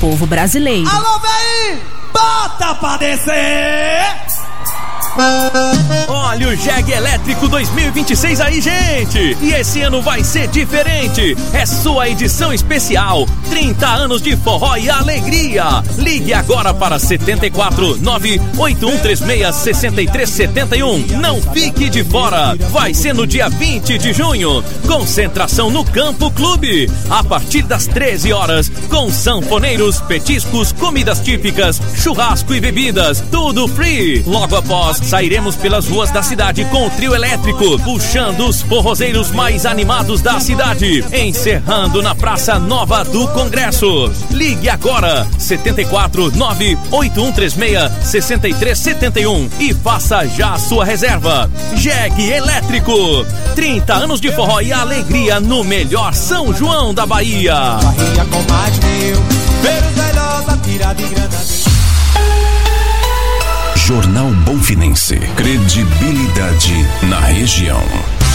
povo brasileiro. Alô, véi! Bota pra descer! Olha o Jeg Elétrico 2026 aí, gente! E esse ano vai ser diferente! É sua edição especial, 30 anos de forró e alegria! Ligue agora para 749-8136-6371. Não fique de fora! Vai ser no dia 20 de junho. Concentração no Campo Clube. A partir das 13 horas, com sanfoneiros, petiscos, comidas típicas, churrasco e bebidas, tudo free. Logo após, sairemos pelas ruas da cidade com o trio elétrico, puxando os forrozeiros mais animados da cidade, encerrando na Praça Nova do Congresso. Ligue agora, 749-8136-6371 e faça já a sua reserva. Jeg Elétrico, 30 anos de forró e alegria no melhor São João da Bahia. Bahia com mais mil, ver os velhos atirar de granada. Jornal Bonfinense. Credibilidade na região.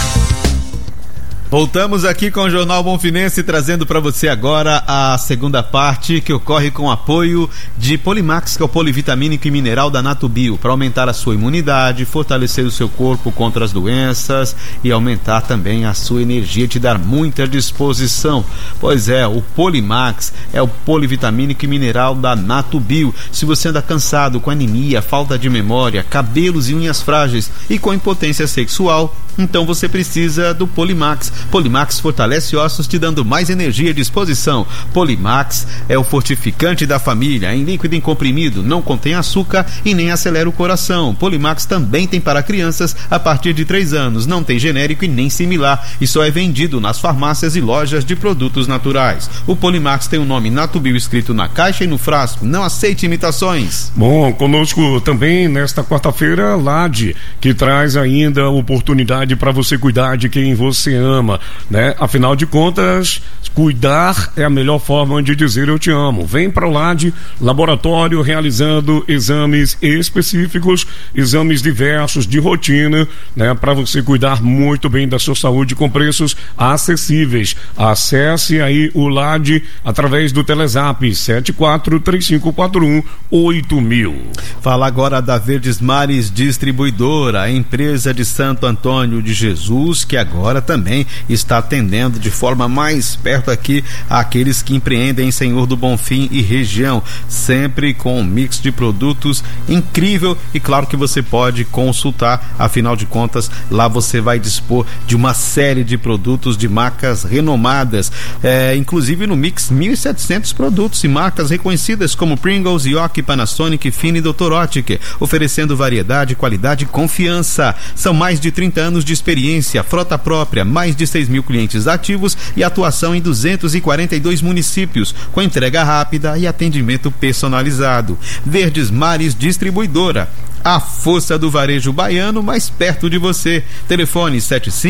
Voltamos aqui com o Jornal Bonfinense, trazendo para você agora a segunda parte, que ocorre com apoio de Polimax, que é o polivitamínico e mineral da Natubio, para aumentar a sua imunidade, fortalecer o seu corpo contra as doenças e aumentar também a sua energia, te dar muita disposição. Pois é, o Polimax é o polivitamínico e mineral da Natubio. Se você anda cansado, com anemia, falta de memória, cabelos e unhas frágeis e com impotência sexual, então você precisa do Polimax. Polimax fortalece ossos, te dando mais energia e disposição. Polimax é o fortificante da família, em líquido e em comprimido, não contém açúcar e nem acelera o coração. Polimax também tem para crianças a partir de 3 anos, não tem genérico e nem similar, e só é vendido nas farmácias e lojas de produtos naturais. O Polimax tem o nome Natubio escrito na caixa e no frasco. Não aceite imitações. Bom, conosco também nesta quarta-feira, Lade, que traz ainda oportunidade para você cuidar de quem você ama, né? Afinal de contas, cuidar é a melhor forma de dizer eu te amo. Vem para o Lade, laboratório realizando exames específicos, exames diversos de rotina, né? Para você cuidar muito bem da sua saúde com preços acessíveis. Acesse aí o Lade através do Telezap 7435418000. Fala agora da Verdes Mares Distribuidora, a empresa de Santo Antônio de Jesus, que agora também está atendendo de forma mais perto aqui aqueles que empreendem em Senhor do Bonfim e região, sempre com um mix de produtos incrível, e claro que você pode consultar, afinal de contas lá você vai dispor de uma série de produtos de marcas renomadas, inclusive no mix 1.700 produtos e marcas reconhecidas como Pringles, Yoki, Panasonic, Fini e Dr. Oetker, oferecendo variedade, qualidade e confiança. São mais de 30 anos de experiência, frota própria, mais de 6.000 clientes ativos e atuação em 242 municípios, com entrega rápida e atendimento personalizado. Verdes Mares Distribuidora, a força do varejo baiano mais perto de você. Telefone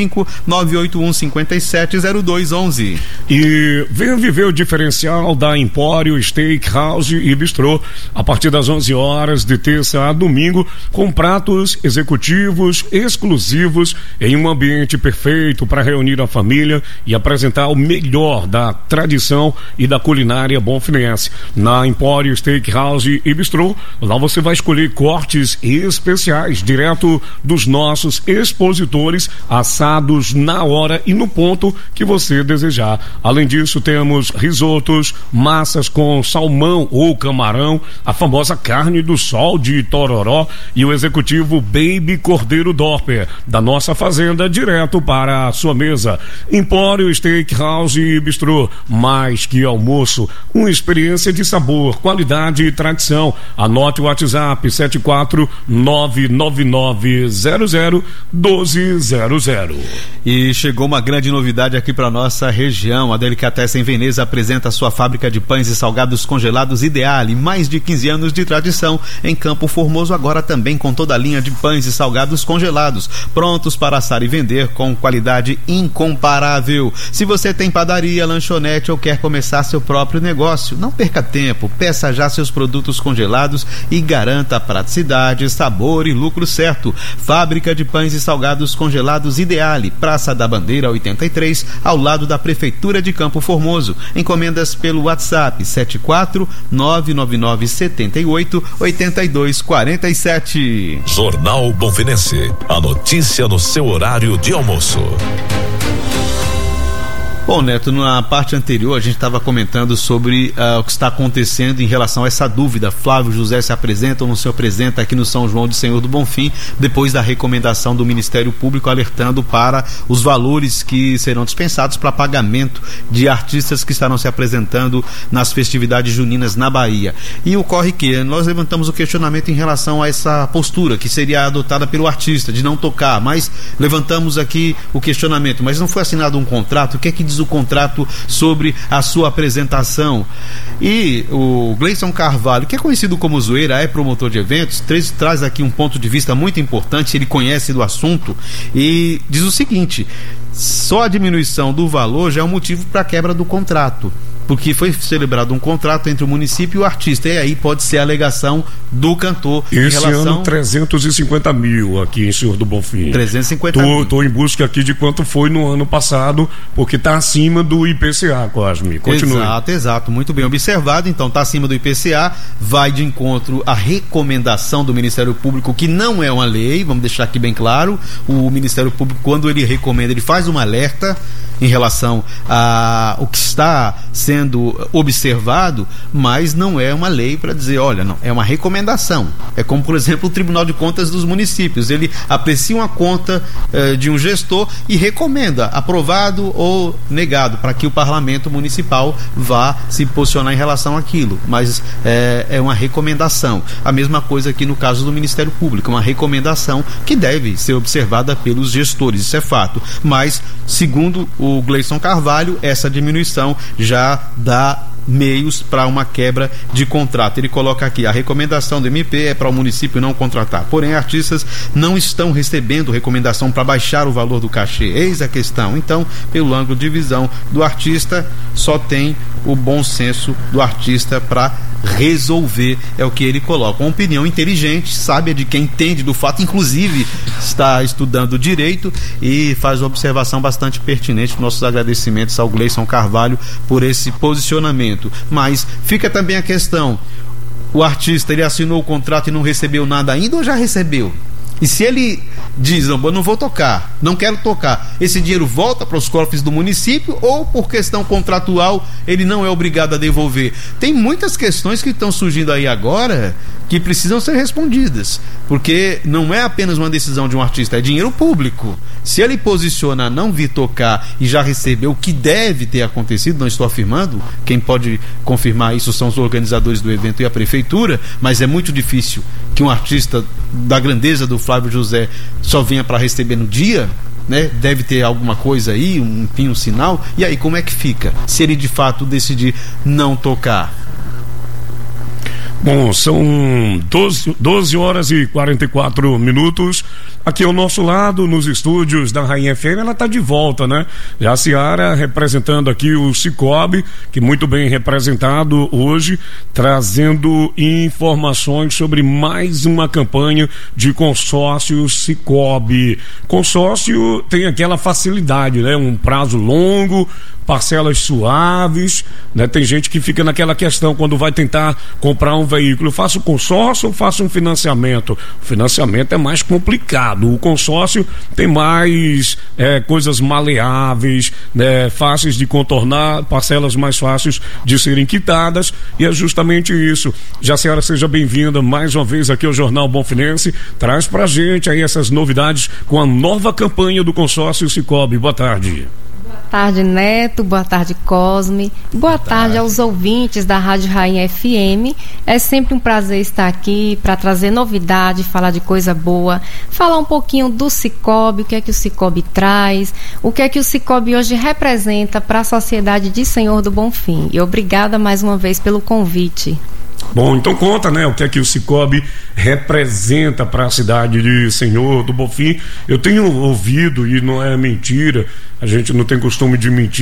75-981-570211. E venha viver o diferencial da Empório Steakhouse e Bistrô a partir das 11 horas de terça a domingo, com pratos executivos exclusivos em um ambiente perfeito para reunir a família e apresentar o melhor da tradição e da culinária bonfinense. Na Empório Steakhouse e Bistrô, lá você vai escolher cortes especiais direto dos nossos expositores, assados na hora e no ponto que você desejar. Além disso, temos risotos, massas com salmão ou camarão, a famosa carne do sol de Tororó e o executivo Baby Cordeiro Dorper, da nossa fazenda, direto para a sua mesa. Empório Steakhouse e Bistrô, mais que almoço, uma experiência de sabor, qualidade e tradição. Anote o WhatsApp 74999001200. E chegou uma grande novidade aqui para nossa região. A Delicatessen Veneza apresenta a sua fábrica de pães e salgados congelados Ideale, mais de 15 anos de tradição em Campo Formoso, agora também com toda a linha de pães e salgados congelados, prontos para assar e vender com qualidade incomparável. Se você tem padaria, lanchonete ou quer começar seu próprio negócio, não perca tempo, peça já seus produtos congelados e garanta a praticidade qualidade, sabor e lucro certo. Fábrica de pães e salgados congelados Ideale, Praça da Bandeira 83, ao lado da Prefeitura de Campo Formoso. Encomendas pelo WhatsApp 74999788247. Jornal Bonfinense, a notícia no seu horário de almoço. Bom, Neto, na parte anterior a gente estava comentando sobre o que está acontecendo em relação a essa dúvida. Flávio José se apresenta ou não se apresenta aqui no São João de Senhor do Bonfim, depois da recomendação do Ministério Público alertando para os valores que serão dispensados para pagamento de artistas que estarão se apresentando nas festividades juninas na Bahia. E ocorre que nós levantamos o questionamento em relação a essa postura que seria adotada pelo artista, de não tocar, mas levantamos aqui o questionamento, mas não foi assinado um contrato? O que é que diz o contrato sobre a sua apresentação? E o Gleison Carvalho, que é conhecido como Zoeira, é promotor de eventos, traz aqui um ponto de vista muito importante. Ele conhece do assunto e diz o seguinte: só a diminuição do valor já é um motivo para a quebra do contrato, porque foi celebrado um contrato entre o município e o artista, e aí pode ser a alegação do cantor. Esse em relação... ano 350 mil aqui em Senhor do Bonfim. 350 mil. Estou em busca aqui de quanto foi no ano passado, porque está acima do IPCA, Cosme. Continue. Exato, muito bem observado. Então está acima do IPCA, vai de encontro à recomendação do Ministério Público, que não é uma lei, vamos deixar aqui bem claro. O Ministério Público, quando ele recomenda, ele faz um alerta em relação a o que está sendo observado, mas não é uma lei para dizer, olha, não, é uma recomendação. É como, por exemplo, o Tribunal de Contas dos municípios. Ele aprecia uma conta de um gestor e recomenda, aprovado ou negado, para que o parlamento municipal vá se posicionar em relação àquilo. Mas é uma recomendação. A mesma coisa aqui no caso do Ministério Público, uma recomendação que deve ser observada pelos gestores, isso é fato. Mas, segundo o Gleison Carvalho, essa diminuição já dá meios para uma quebra de contrato. Ele coloca aqui: a recomendação do MP é para o município não contratar, porém artistas não estão recebendo recomendação para baixar o valor do cachê. Eis a questão. Então, pelo ângulo de visão do artista, só tem o bom senso do artista para resolver, é o que ele coloca. Uma opinião inteligente, sábia, de quem entende do fato, inclusive está estudando direito, e faz uma observação bastante pertinente. Nossos agradecimentos ao Gleison Carvalho por esse posicionamento. Mas fica também a questão: o artista, ele assinou o contrato e não recebeu nada ainda, ou já recebeu? E se ele diz, não, eu não vou tocar, não quero tocar, esse dinheiro volta para os cofres do município, ou por questão contratual ele não é obrigado a devolver? Tem muitas questões que estão surgindo aí agora que precisam ser respondidas, porque não é apenas uma decisão de um artista, é dinheiro público. Se ele posiciona a não vir tocar e já recebeu, o que deve ter acontecido, não estou afirmando, quem pode confirmar isso são os organizadores do evento e a prefeitura, mas é muito difícil que um artista da grandeza do Flávio José só venha para receber no dia, né? Deve ter alguma coisa aí, um sinal. E aí como é que fica se ele de fato decidir não tocar? Bom, são 12 horas e 44 minutos. Aqui ao nosso lado, nos estúdios da Rainha FM, ela está de volta, né? Já a Ciara representando aqui o Cicobi, que muito bem representado hoje, trazendo informações sobre mais uma campanha de consórcio Cicobi. Consórcio tem aquela facilidade, né? Um prazo longo, parcelas suaves, né? Tem gente que fica naquela questão quando vai tentar comprar um veículo: faço consórcio ou faço um financiamento? O financiamento é mais complicado, o consórcio tem mais coisas maleáveis, né? Fáceis de contornar, parcelas mais fáceis de serem quitadas, e é justamente isso. Jaciara, seja bem-vinda mais uma vez aqui ao Jornal Bonfinense. Traz pra gente aí essas novidades com a nova campanha do consórcio Cicobi. Boa tarde. Boa tarde, Neto. Boa tarde, Cosme. Boa tarde aos ouvintes da Rádio Rainha FM. É sempre um prazer estar aqui para trazer novidade, falar de coisa boa, falar um pouquinho do Cicobi, o que é que o Cicobi traz, o que é que o Cicobi hoje representa para a sociedade de Senhor do Bonfim. E obrigada mais uma vez pelo convite. Bom, então conta, né, o que é que o Cicobi representa para a cidade de Senhor do Bonfim. Eu tenho ouvido, e não é mentira, a gente não tem costume de mentir,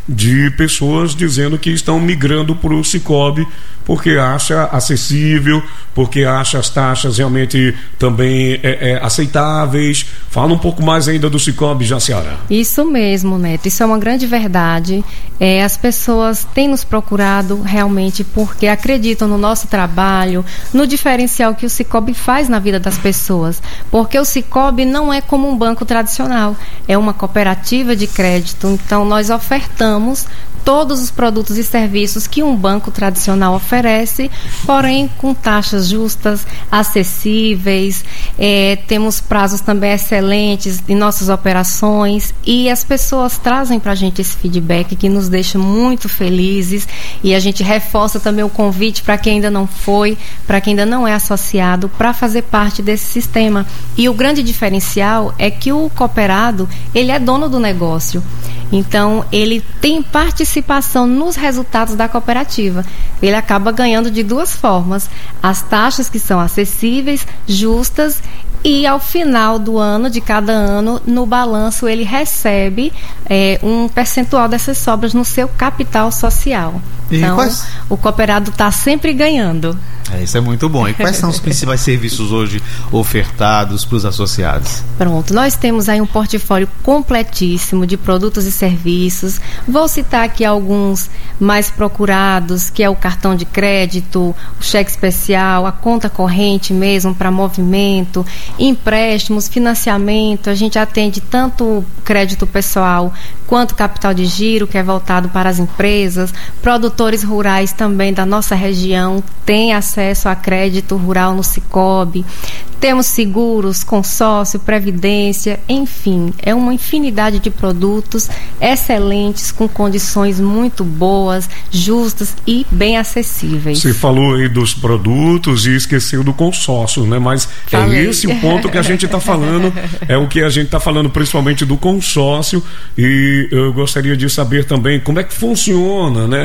de pessoas dizendo que estão migrando para o Sicoob porque acha acessível, porque acha as taxas realmente também aceitáveis. Fala um pouco mais ainda do Sicoob, Jaciara. Isso mesmo, Neto, isso é uma grande verdade. As pessoas têm nos procurado realmente porque acreditam no nosso trabalho, no diferencial que o Sicoob faz na vida das pessoas, porque o Sicoob não é como um banco tradicional, é uma cooperativa de crédito, então nós ofertamos todos os produtos e serviços que um banco tradicional oferece, porém com taxas justas, acessíveis, temos prazos também excelentes em nossas operações e as pessoas trazem para a gente esse feedback que nos deixa muito felizes e a gente reforça também o convite para quem ainda não foi, para quem ainda não é associado, para fazer parte desse sistema. E o grande diferencial é que o cooperado, ele é dono do negócio. Então, ele tem participação nos resultados da cooperativa. Ele acaba ganhando de duas formas. As taxas que são acessíveis, justas, e ao final do ano, de cada ano, no balanço ele recebe um percentual dessas sobras no seu capital social. Então, o cooperado está sempre ganhando. Isso é muito bom. E quais são os principais serviços hoje ofertados para os associados? Pronto, nós temos aí um portfólio completíssimo de produtos e serviços. Vou citar aqui alguns mais procurados, que é o cartão de crédito, o cheque especial, a conta corrente mesmo para movimento, empréstimos, financiamento. A gente atende tanto crédito pessoal quanto capital de giro, que é voltado para as empresas. Produtores rurais também da nossa região têm acesso a crédito rural no Sicoob. Temos seguros, consórcio, previdência, enfim, é uma infinidade de produtos excelentes, com condições muito boas, justas e bem acessíveis. Você falou aí dos produtos e esqueceu do consórcio, né? Mas é esse o ponto que a gente está falando, é o que a gente está falando principalmente do consórcio, e eu gostaria de saber também como é que funciona, né?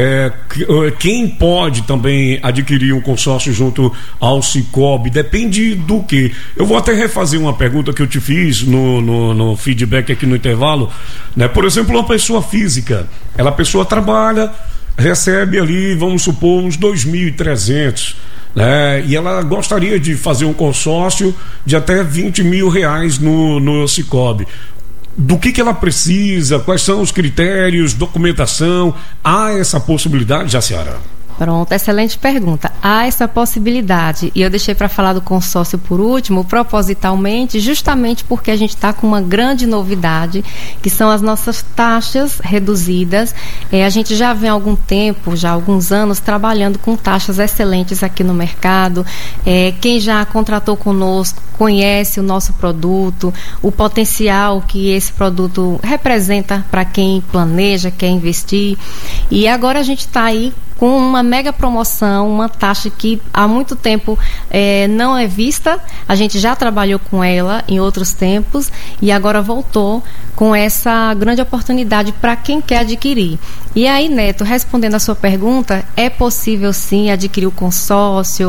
Quem pode também adquirir um consórcio junto ao Sicoob? Depende do que? Eu vou até refazer uma pergunta que eu te fiz no feedback aqui no intervalo, né? Por exemplo, uma pessoa física, a pessoa trabalha, recebe ali, vamos supor, uns 2.300, né? E ela gostaria de fazer um consórcio de até 20 mil reais no Sicoob. Do que ela precisa? Quais são os critérios, documentação? Há essa possibilidade, Jaciara? Pronto, excelente pergunta. Há essa possibilidade, e eu deixei para falar do consórcio por último, propositalmente, justamente porque a gente está com uma grande novidade, que são as nossas taxas reduzidas. A gente já vem há algum tempo, já há alguns anos, trabalhando com taxas excelentes aqui no mercado. Quem já contratou conosco conhece o nosso produto, o potencial que esse produto representa para quem planeja, quer investir. E agora a gente está aí com uma mega promoção, uma taxa que há muito tempo não é vista. A gente já trabalhou com ela em outros tempos e agora voltou com essa grande oportunidade para quem quer adquirir. E aí, Neto, respondendo a sua pergunta, é possível sim adquirir o consórcio.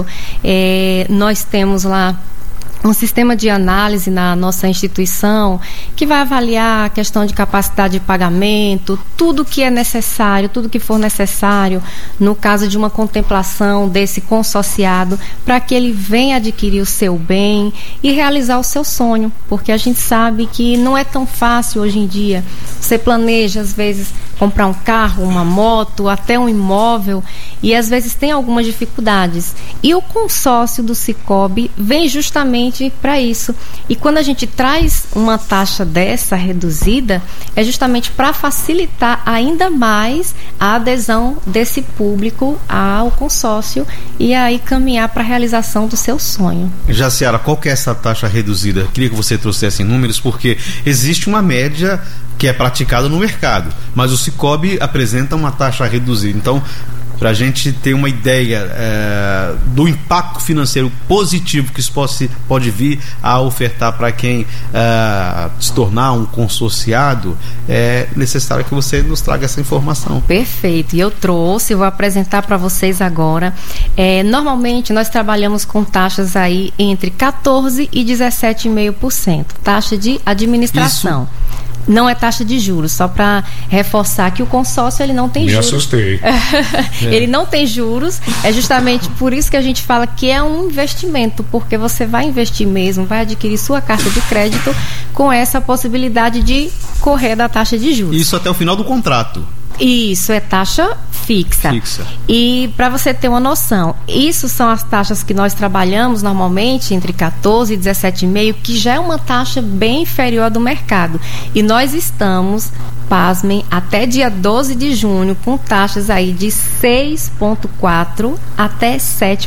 Nós temos lá um sistema de análise na nossa instituição que vai avaliar a questão de capacidade de pagamento, tudo que é necessário, tudo que for necessário no caso de uma contemplação desse consorciado, para que ele venha adquirir o seu bem e realizar o seu sonho, porque a gente sabe que não é tão fácil hoje em dia. Você planeja, às vezes, comprar um carro, uma moto, até um imóvel, e às vezes tem algumas dificuldades. E o consórcio do Sicoob vem justamente para isso. E quando a gente traz uma taxa dessa reduzida, é justamente para facilitar ainda mais a adesão desse público ao consórcio e aí caminhar para a realização do seu sonho. Jaciara, qual que é essa taxa reduzida? Queria que você trouxesse números, porque existe uma média que é praticada no mercado, mas o Sicoob apresenta uma taxa reduzida. Então, para a gente ter uma ideia do impacto financeiro positivo que isso pode vir a ofertar para quem se tornar um consorciado, é necessário que você nos traga essa informação. Perfeito, e eu trouxe, vou apresentar para vocês agora. Normalmente nós trabalhamos com taxas aí entre 14% e 17,5%, taxa de administração. Não é taxa de juros, só para reforçar que o consórcio ele não tem juros. Me assustei. Ele não tem juros, é justamente por isso que a gente fala que é um investimento, porque você vai investir mesmo, vai adquirir sua carta de crédito com essa possibilidade de correr da taxa de juros. Isso até o final do contrato. Isso, é taxa fixa. E para você ter uma noção, isso são as taxas que nós trabalhamos normalmente entre 14 e 17,5, que já é uma taxa bem inferior à do mercado. E nós estamos, pasmem, até dia 12 de junho com taxas aí de 6,4% até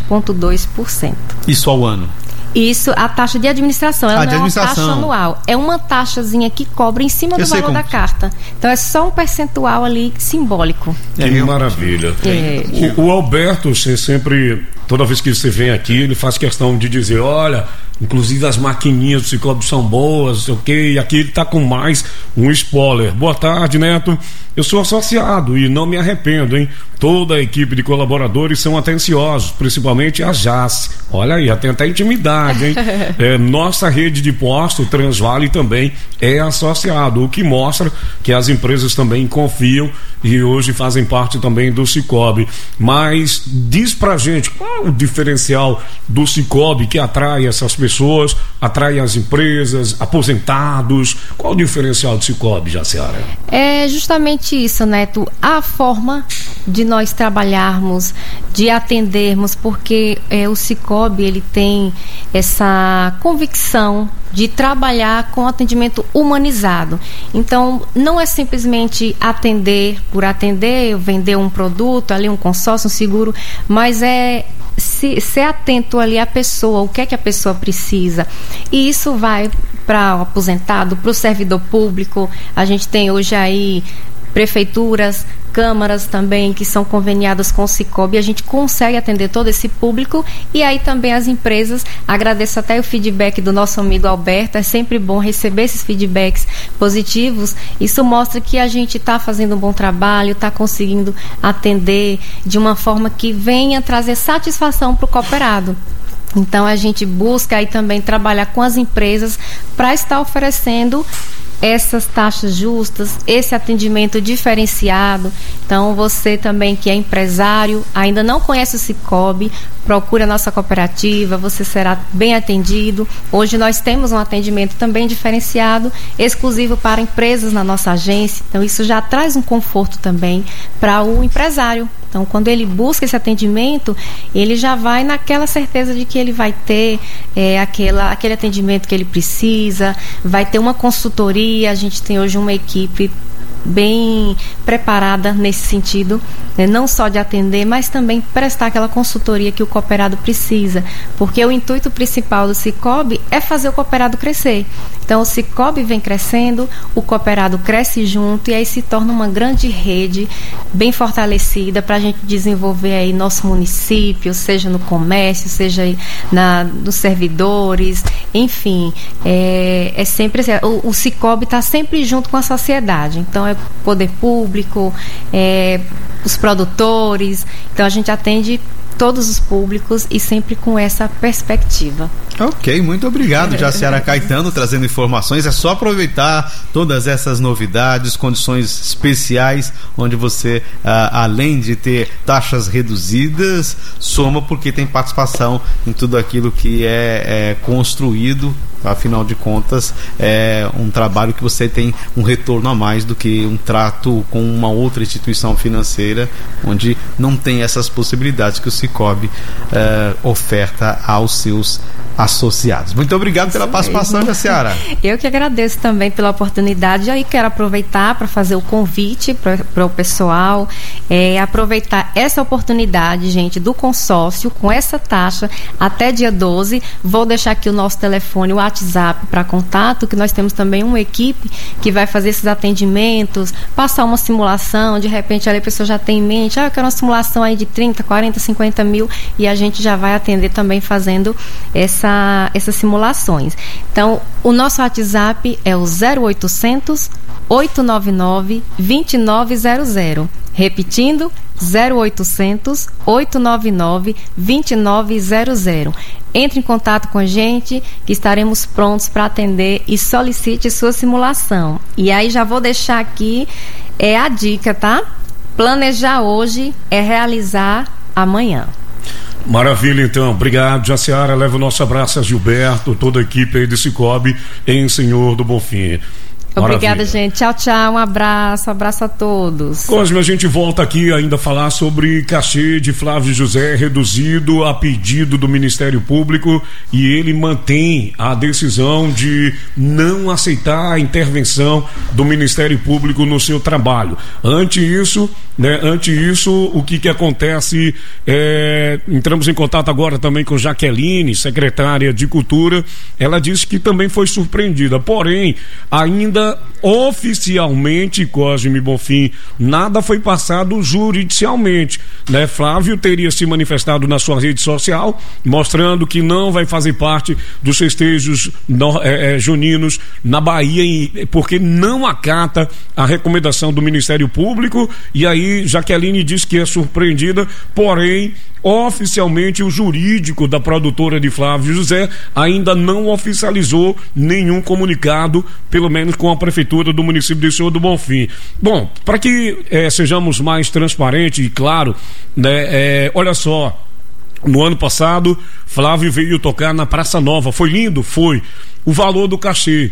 7,2%. Isso ao ano? Isso, a taxa de administração, ela não é uma taxa anual, é uma taxazinha que cobra em cima do valor da carta. Então é só um percentual ali simbólico. Que maravilha. O Alberto, você sempre, toda vez que você vem aqui, ele faz questão de dizer, olha, inclusive as maquininhas do Sicoob são boas, não sei o quê, e aqui ele está com mais um spoiler. Boa tarde, Neto. Eu sou associado e não me arrependo, hein? Toda a equipe de colaboradores são atenciosos, principalmente a JAS. Olha aí, tem até intimidade, hein? Nossa rede de posto, Transvale, também é associado, o que mostra que as empresas também confiam e hoje fazem parte também do Sicoob. Mas diz pra gente, qual é o diferencial do Sicoob que atrai essas pessoas, atrai as empresas, aposentados? Qual o diferencial do Sicoob, Jaciara? É justamente isso, Neto, a forma de nós trabalharmos, de atendermos, porque o Sicoob ele tem essa convicção de trabalhar com atendimento humanizado. Então, não é simplesmente atender por atender, vender um produto, ali um consórcio, um seguro, mas é ser atento ali à pessoa, o que é que a pessoa precisa. E isso vai para o aposentado, para o servidor público. A gente tem hoje aí prefeituras, câmaras também que são conveniadas com o Sicoob, e a gente consegue atender todo esse público. E aí também as empresas, agradeço até o feedback do nosso amigo Alberto, é sempre bom receber esses feedbacks positivos. Isso mostra que a gente está fazendo um bom trabalho, está conseguindo atender de uma forma que venha trazer satisfação para o cooperado. Então a gente busca aí também trabalhar com as empresas para estar oferecendo essas taxas justas, esse atendimento diferenciado. Então você também que é empresário, ainda não conhece o Sicoob, procure a nossa cooperativa, você será bem atendido. Hoje nós temos um atendimento também diferenciado, exclusivo para empresas na nossa agência, então isso já traz um conforto também para o empresário. Então, quando ele busca esse atendimento, ele já vai naquela certeza de que ele vai ter aquele atendimento que ele precisa, vai ter uma consultoria. A gente tem hoje uma equipe bem preparada nesse sentido, né? Não só de atender, mas também prestar aquela consultoria que o cooperado precisa, porque o intuito principal do Sicoob é fazer o cooperado crescer. Então o Sicoob vem crescendo, o cooperado cresce junto, e aí se torna uma grande rede bem fortalecida para a gente desenvolver aí nosso município, seja no comércio, seja aí nos servidores, enfim, é sempre assim, o Sicoob está sempre junto com a sociedade. Então é poder público, os produtores. Então a gente atende todos os públicos e sempre com essa perspectiva. Ok, muito obrigado, Jaciara Caetano, trazendo informações. É só aproveitar todas essas novidades, condições especiais, onde você, além de ter taxas reduzidas, soma porque tem participação em tudo aquilo que é construído. Afinal de contas, é um trabalho que você tem um retorno a mais do que um trato com uma outra instituição financeira, onde não tem essas possibilidades que o Sicoob oferta aos seus associados. Muito obrigado pela participação, Jaciara. Eu que agradeço também pela oportunidade. E aí quero aproveitar para fazer o convite para o pessoal, aproveitar essa oportunidade, gente, do consórcio com essa taxa até dia 12. Vou deixar aqui o nosso telefone, o WhatsApp para contato, que nós temos também uma equipe que vai fazer esses atendimentos, passar uma simulação, de repente a pessoa já tem em mente, eu quero uma simulação aí de 30, 40, 50 mil, e a gente já vai atender também fazendo essas simulações. Então, o nosso WhatsApp é o 0800 899 2900. Repetindo, 0800 899 2900. entre em contato com a gente, que estaremos prontos para atender e solicite sua simulação. E aí já vou deixar aqui a dica, tá? Planejar hoje é realizar amanhã. Maravilha, então. Obrigado, Jaciara. Leva o nosso abraço a Gilberto, toda a equipe aí de Cicobi em Senhor do Bonfim. Obrigada, Maravilha. gente. Tchau, tchau. Um abraço a todos. Cosme, a gente volta aqui ainda a falar sobre cachê de Flávio José reduzido a pedido do Ministério Público, e ele mantém a decisão de não aceitar a intervenção do Ministério Público no seu trabalho. Ante isso, o que acontece? Entramos em contato agora também com Jaqueline, secretária de Cultura. Ela disse que também foi surpreendida, porém, ainda oficialmente, Cosme Bonfim, nada foi passado juridicialmente, né? Flávio teria se manifestado na sua rede social, mostrando que não vai fazer parte dos festejos juninos na Bahia, porque não acata a recomendação do Ministério Público. E aí Jaqueline diz que é surpreendida, porém oficialmente o jurídico da produtora de Flávio José ainda não oficializou nenhum comunicado, pelo menos com a prefeitura do município de Senhor do Bonfim. Bom, para que sejamos mais transparentes e claro, né, olha só, no ano passado Flávio veio tocar na Praça Nova, foi lindo, foi. O valor do cachê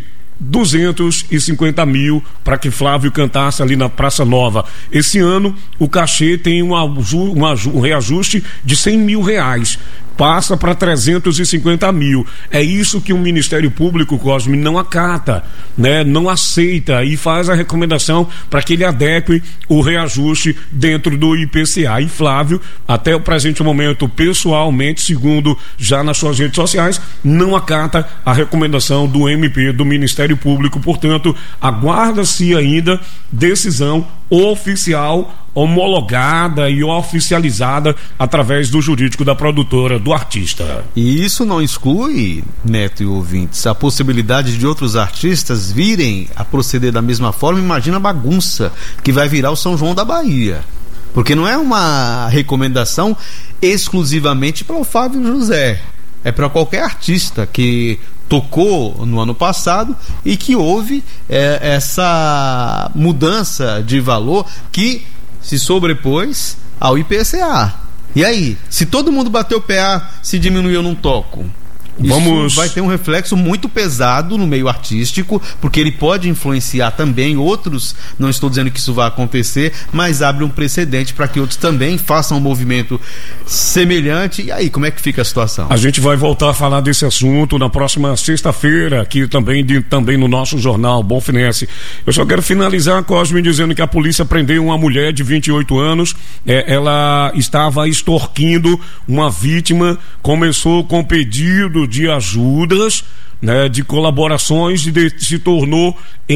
250 mil para que Flávio cantasse ali na Praça Nova. Esse ano o cachê tem um reajuste de 100 mil reais, passa para 350 mil. É isso que o Ministério Público, Cosme, não acata, né? Não aceita e faz a recomendação para que ele adeque o reajuste dentro do IPCA. E Flávio, até o presente momento, pessoalmente, segundo já nas suas redes sociais, não acata a recomendação do MP, do Ministério Público. Portanto, aguarda-se ainda decisão oficial, homologada e oficializada através do jurídico da produtora, do artista. E isso não exclui, Neto e ouvintes, a possibilidade de outros artistas virem a proceder da mesma forma. Imagina a bagunça que vai virar o São João da Bahia, porque não é uma recomendação exclusivamente para o Flávio José, é para qualquer artista que tocou no ano passado e que houve essa mudança de valor que se sobrepôs ao IPCA. E aí, se todo mundo bateu o pé, se diminuiu, eu não toco. Isso vai ter um reflexo muito pesado no meio artístico, porque ele pode influenciar também outros. Não estou dizendo que isso vai acontecer, mas abre um precedente para que outros também façam um movimento semelhante. E aí, como é que fica a situação? A gente vai voltar a falar desse assunto na próxima sexta-feira, aqui também no nosso jornal Bonfinense. Eu só quero finalizar, Cosme, dizendo que a polícia prendeu uma mulher de 28 anos. Ela estava extorquindo uma vítima, começou com pedido de ajudas, né, de colaborações, e se tornou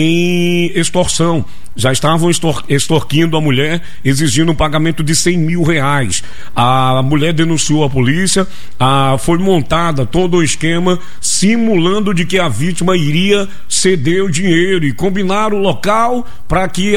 em extorsão. Já estavam extorquindo a mulher, exigindo um pagamento de 100 mil reais. A mulher denunciou a polícia, foi montada todo o esquema, simulando de que a vítima iria ceder o dinheiro, e combinaram o local para que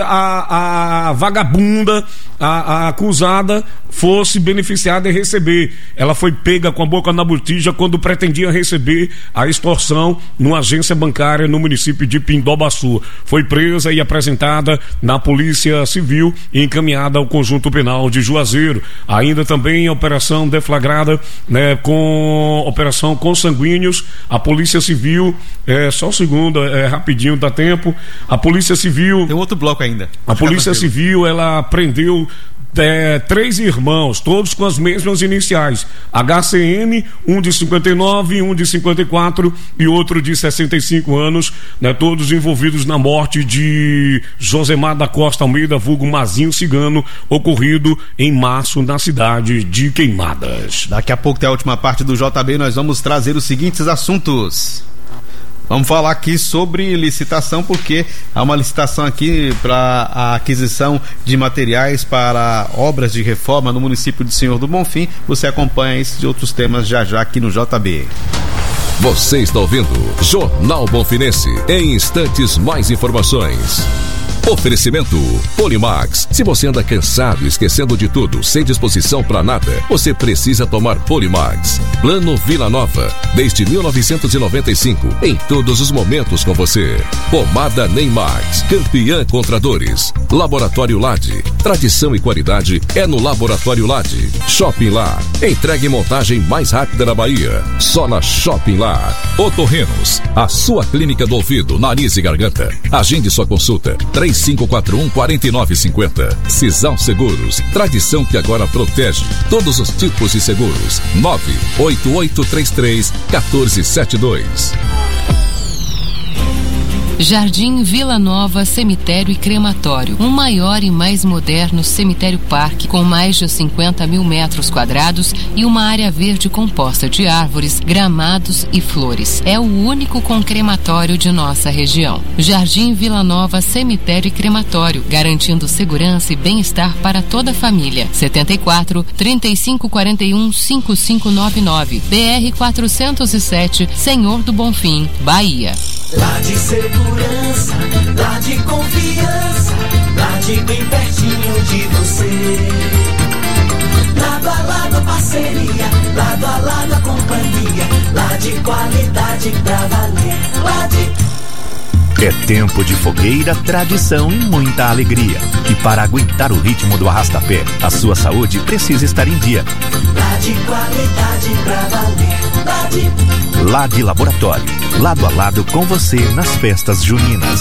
a vagabunda, a acusada, fosse beneficiada e receber. Ela foi pega com a boca na botija quando pretendia receber a extorsão numa agência bancária no município de Pindobaçu. Foi presa e apresentada na Polícia Civil e encaminhada ao Conjunto Penal de Juazeiro. Ainda também a operação deflagrada, né, com operação Consanguíneos. A Polícia Civil, só um segundo, rapidinho, dá tempo. A Polícia Civil... Tem outro bloco ainda. A Polícia Civil, ela prendeu 3 irmãos, todos com as mesmas iniciais: HCM, um de 59, um de 54 e outro de 65 anos, né, todos envolvidos na morte de Josemar da Costa Almeida, vulgo Mazinho Cigano, ocorrido em março na cidade de Queimadas. Daqui a pouco tem a última parte do JB, nós vamos trazer os seguintes assuntos. Vamos falar aqui sobre licitação, porque há uma licitação aqui para a aquisição de materiais para obras de reforma no município de Senhor do Bonfim. Você acompanha esses e outros temas já aqui no JB. Você está ouvindo Jornal Bonfinense. Em instantes, mais informações. Oferecimento Polimax. Se você anda cansado, esquecendo de tudo, sem disposição pra nada, você precisa tomar Polimax. Plano Vila Nova, desde 1995, em todos os momentos com você. Pomada Neymax, campeã contra dores. Laboratório Lade, tradição e qualidade é no Laboratório Lade. Shopping Lá, entrega e montagem mais rápida na Bahia, só na Shopping Lá. Otorrinos, a sua clínica do ouvido, nariz e garganta. Agende sua consulta, 3541-4950. Cisal Seguros, tradição que agora protege todos os tipos de seguros. 98833-1472. Jardim Vila Nova Cemitério e Crematório, um maior e mais moderno cemitério-parque com mais de 50 mil metros quadrados e uma área verde composta de árvores, gramados e flores. É o único com crematório de nossa região. Jardim Vila Nova Cemitério e Crematório, garantindo segurança e bem-estar para toda a família. 74-3541-5599, BR 407, Senhor do Bonfim, Bahia. Lá de segurança, lá de confiança, lá de bem pertinho de você. Lado a lado a parceria, lado a lado a companhia, lá de qualidade pra valer, lá de... É tempo de fogueira, tradição e muita alegria. E para aguentar o ritmo do arrastapé, a sua saúde precisa estar em dia. Lá de qualidade pra valer, lá de... Lá de Laboratório, lado a lado com você nas festas juninas.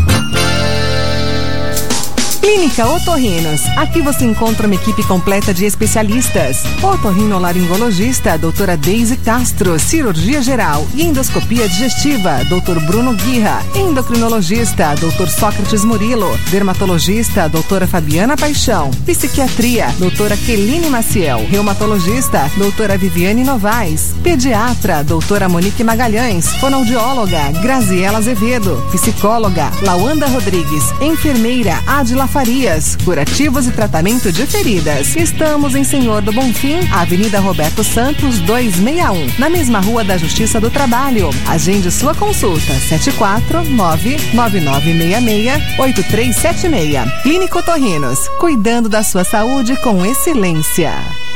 Clínica Otorrinos. Aqui você encontra uma equipe completa de especialistas. Otorrinolaringologista, doutora Deise Castro. Cirurgia geral e endoscopia digestiva, doutor Bruno Guirra. Endocrinologista, doutor Sócrates Murilo. Dermatologista, doutora Fabiana Paixão. Psiquiatria, doutora Keline Maciel. Reumatologista, doutora Viviane Novaes. Pediatra, doutora Monique Magalhães. Fonoaudióloga, Graziela Azevedo. Psicóloga, Lawanda Rodrigues. Enfermeira, Adila Farias, curativos e tratamento de feridas. Estamos em Senhor do Bonfim, Avenida Roberto Santos 261, na mesma Rua da Justiça do Trabalho. Agende sua consulta, 749-9966-8376. Clínica Otorrinos, cuidando da sua saúde com excelência.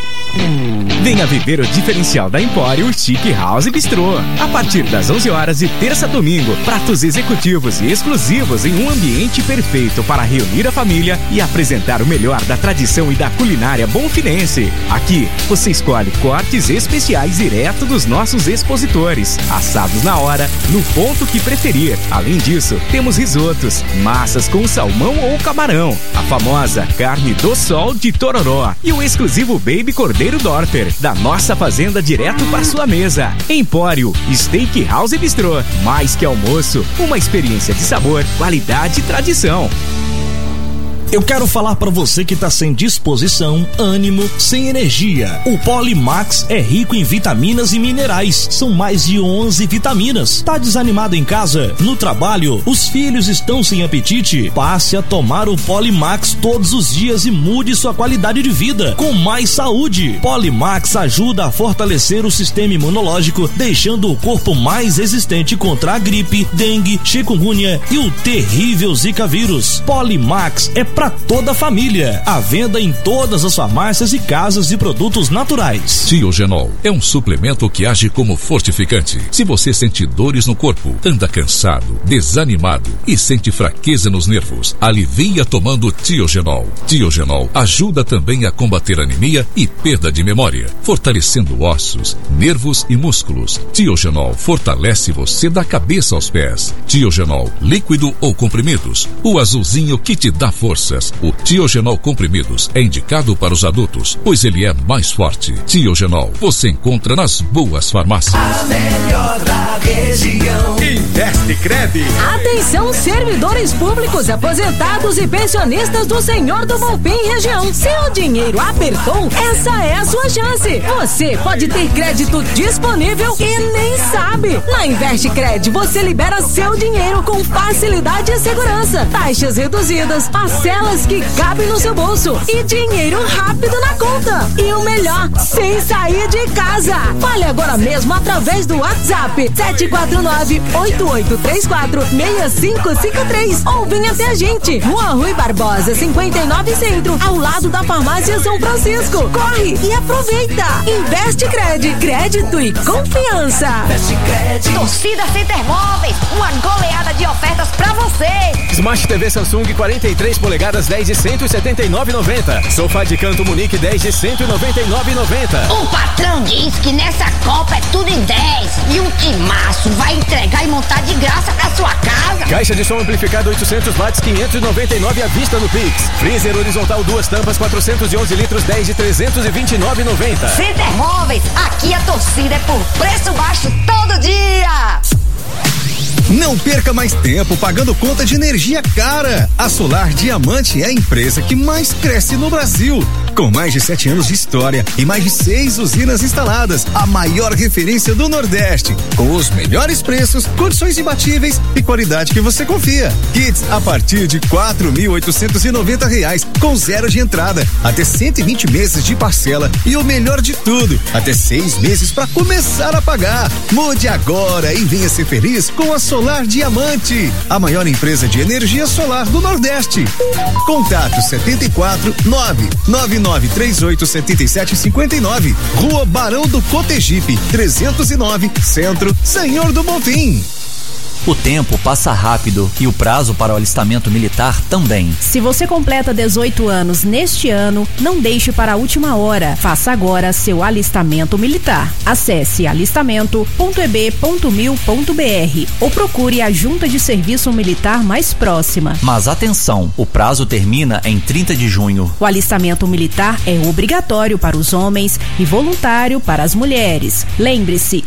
Venha viver o diferencial da Empório Chique House Bistrô. A partir das 11 horas de terça a domingo, pratos executivos e exclusivos em um ambiente perfeito para reunir a família e apresentar o melhor da tradição e da culinária bonfinense. Aqui, você escolhe cortes especiais direto dos nossos expositores, assados na hora, no ponto que preferir. Além disso, temos risotos, massas com salmão ou camarão, a famosa carne do sol de Tororó e o exclusivo Baby Cordeiro Dorper, da nossa fazenda direto para sua mesa. Empório Steakhouse Bistrô. Mais que almoço, uma experiência de sabor, qualidade e tradição. Eu quero falar pra você que tá sem disposição, ânimo, sem energia. O Polimax é rico em vitaminas e minerais. São mais de 11 vitaminas. Tá desanimado em casa? No trabalho? Os filhos estão sem apetite? Passe a tomar o Polimax todos os dias e mude sua qualidade de vida com mais saúde. Polimax ajuda a fortalecer o sistema imunológico, deixando o corpo mais resistente contra a gripe, dengue, chikungunya e o terrível Zika vírus. Polimax é para toda a família. À venda em todas as farmácias e casas de produtos naturais. Tiogenol é um suplemento que age como fortificante. Se você sente dores no corpo, anda cansado, desanimado e sente fraqueza nos nervos, alivia tomando Tiogenol. Tiogenol ajuda também a combater anemia e perda de memória, fortalecendo ossos, nervos e músculos. Tiogenol fortalece você da cabeça aos pés. Tiogenol líquido ou comprimidos, o azulzinho que te dá forças. O Tiogenol comprimidos é indicado para os adultos, pois ele é mais forte. Tiogenol você encontra nas boas farmácias. A melhor da região. Investe Cred. Atenção, servidores públicos, aposentados e pensionistas do Senhor do Bonfim região. Seu dinheiro apertou? Essa é a sua chance. Você pode ter crédito disponível e nem sabe. Na Investe Cred você libera seu dinheiro com facilidade e segurança. Taxas reduzidas, acesso parcelas que cabem no seu bolso e dinheiro rápido na conta. E o melhor, sem sair de casa. Fale agora mesmo através do WhatsApp 749-8834-6553 ou venha até a gente. Rua Rui Barbosa, 59 Centro, ao lado da Farmácia São Francisco. Corre e aproveita. Investe Cred, crédito e confiança. Investe Cred. Torcida Center Móveis, uma goleada de ofertas pra você. Smart TV Samsung 43 polegadas 10 de 179,90. Sofá de canto Munique 10 de 199,90. O patrão diz que nessa Copa é tudo em 10 e um timaço vai entregar e montar de graça pra sua casa. Caixa de som amplificado 800 watts 599 à vista no Pix. Freezer horizontal 2 tampas 411 litros 10 de 329,90. Center Móveis, aqui a torcida é por preço baixo todo dia. Não perca mais tempo pagando conta de energia cara. A Solar Diamante é a empresa que mais cresce no Brasil. Com mais de 7 anos de história e mais de 6 usinas instaladas, a maior referência do Nordeste. Com os melhores preços, condições imbatíveis e qualidade que você confia. Kits a partir de R$4.890, com 0 de entrada, até 120 meses de parcela e o melhor de tudo, até 6 meses para começar a pagar. Mude agora e venha ser feliz com a Solar Diamante, a maior empresa de energia solar do Nordeste. Contato 749-9938-7759. Rua Barão do Cotegipe, 309, Centro, Senhor do Bonfim. O tempo passa rápido e o prazo para o alistamento militar também. Se você completa 18 anos neste ano, não deixe para a última hora. Faça agora seu alistamento militar. Acesse alistamento.eb.mil.br ou procure a junta de serviço militar mais próxima. Mas atenção, o prazo termina em 30 de junho. O alistamento militar é obrigatório para os homens e voluntário para as mulheres. Lembre-se,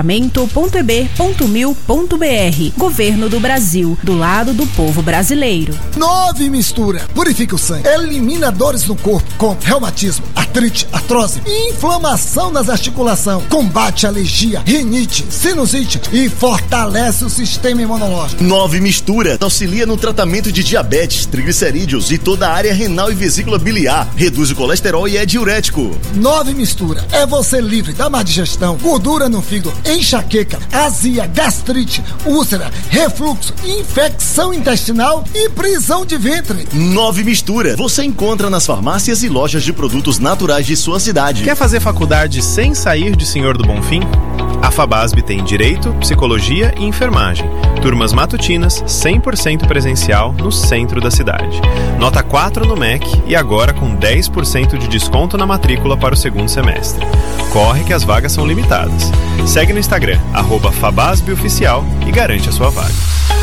alistamento.eb.mil.br. Governo do Brasil, do lado do povo brasileiro. 9 mistura. Purifica o sangue. Elimina dores no corpo, como reumatismo, artrite, artrose e inflamação nas articulações. Combate alergia, rinite, sinusite e fortalece o sistema imunológico. 9 mistura. Auxilia no tratamento de diabetes, triglicerídeos e toda a área renal e vesícula biliar. Reduz o colesterol e é diurético. 9 mistura. É você livre da má digestão, gordura no fígado, enxaqueca, azia, gastrite, úlcera, refluxo, infecção intestinal e prisão de ventre. 9 mistura. Você encontra nas farmácias e lojas de produtos naturais de sua cidade. Quer fazer faculdade sem sair de Senhor do Bonfim? A FABASB tem Direito, Psicologia e Enfermagem. Turmas matutinas, 100% presencial no centro da cidade. Nota 4 no MEC e agora com 10% de desconto na matrícula para o segundo semestre. Corre que as vagas são limitadas. Segue no Instagram, @FABASBOficial e garante a sua vaga.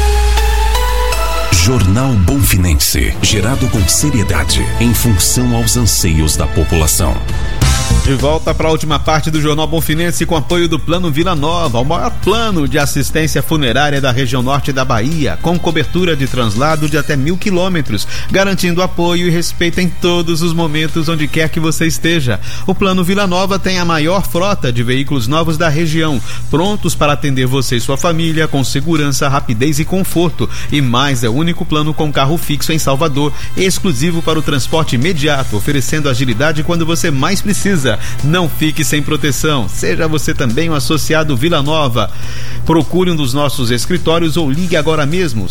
Jornal Bonfinense, gerado com seriedade, em função aos anseios da população. De volta para a última parte do Jornal Bonfinense com apoio do Plano Vila Nova, o maior plano de assistência funerária da região norte da Bahia, com cobertura de translado de até 1.000 quilômetros, garantindo apoio e respeito em todos os momentos onde quer que você esteja. O Plano Vila Nova tem a maior frota de veículos novos da região, prontos para atender você e sua família com segurança, rapidez e conforto. E mais, é o único plano com carro fixo em Salvador, exclusivo para o transporte imediato, oferecendo agilidade quando você mais precisa. Não fique sem proteção. Seja você também um associado Vila Nova. Procure um dos nossos escritórios ou ligue agora mesmo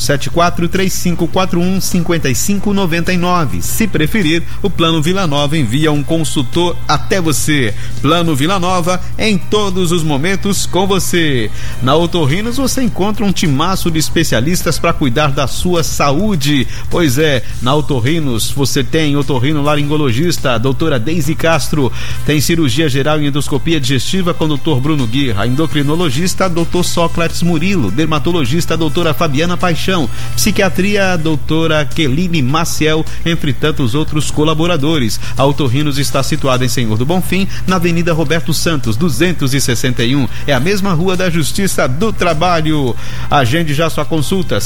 7435415599. Se preferir, o Plano Vila Nova envia um consultor até você. Plano Vila Nova, em todos os momentos com você. Na Otorrinos você encontra um timaço de especialistas para cuidar da sua saúde. Pois é, na Otorrinos você tem otorrinolaringologista, a doutora Deise Castro. Tem cirurgia geral e endoscopia digestiva com o Dr. Bruno Guerra, endocrinologista Dr. Sócrates Murilo, dermatologista doutora Fabiana Paixão, psiquiatria doutora Keline Maciel, entre tantos outros colaboradores. A Otorrinos está situada em Senhor do Bonfim, na Avenida Roberto Santos, 261. É a mesma rua da Justiça do Trabalho. Agende já sua consulta,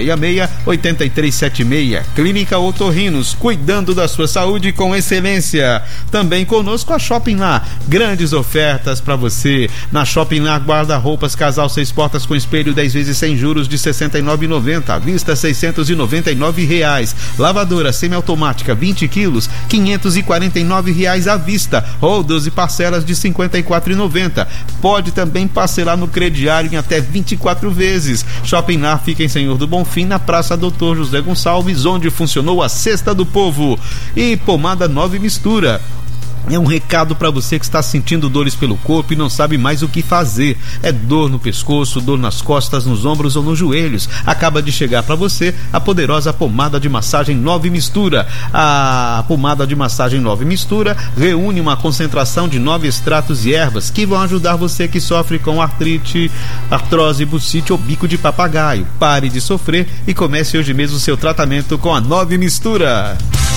7499966-8376. Clínica Otorrinos, cuidando da sua saúde com excelência. Clínica. Também conosco a Shopping Lar, grandes ofertas para você. Na Shopping Lar, guarda-roupas casal 6 portas com espelho 10 vezes sem juros de R$ 69,90, à vista R$ 699. Lavadora semiautomática 20 quilos R$ 549 à vista, ou 12 parcelas de R$ 54,90. Pode também parcelar no crediário em até 24 vezes. Shopping Lar fica em Senhor do Bonfim, na Praça Doutor José Gonçalves, onde funcionou a Cesta do Povo. E Pomada Nova Mistura. É um recado para você que está sentindo dores pelo corpo e não sabe mais o que fazer. É dor no pescoço, dor nas costas, nos ombros ou nos joelhos. Acaba de chegar para você a poderosa pomada de massagem Nova Mistura. A pomada de massagem Nova Mistura reúne uma concentração de 9 extratos e ervas que vão ajudar você que sofre com artrite, artrose, bursite ou bico de papagaio. Pare de sofrer e comece hoje mesmo o seu tratamento com a Nova Mistura.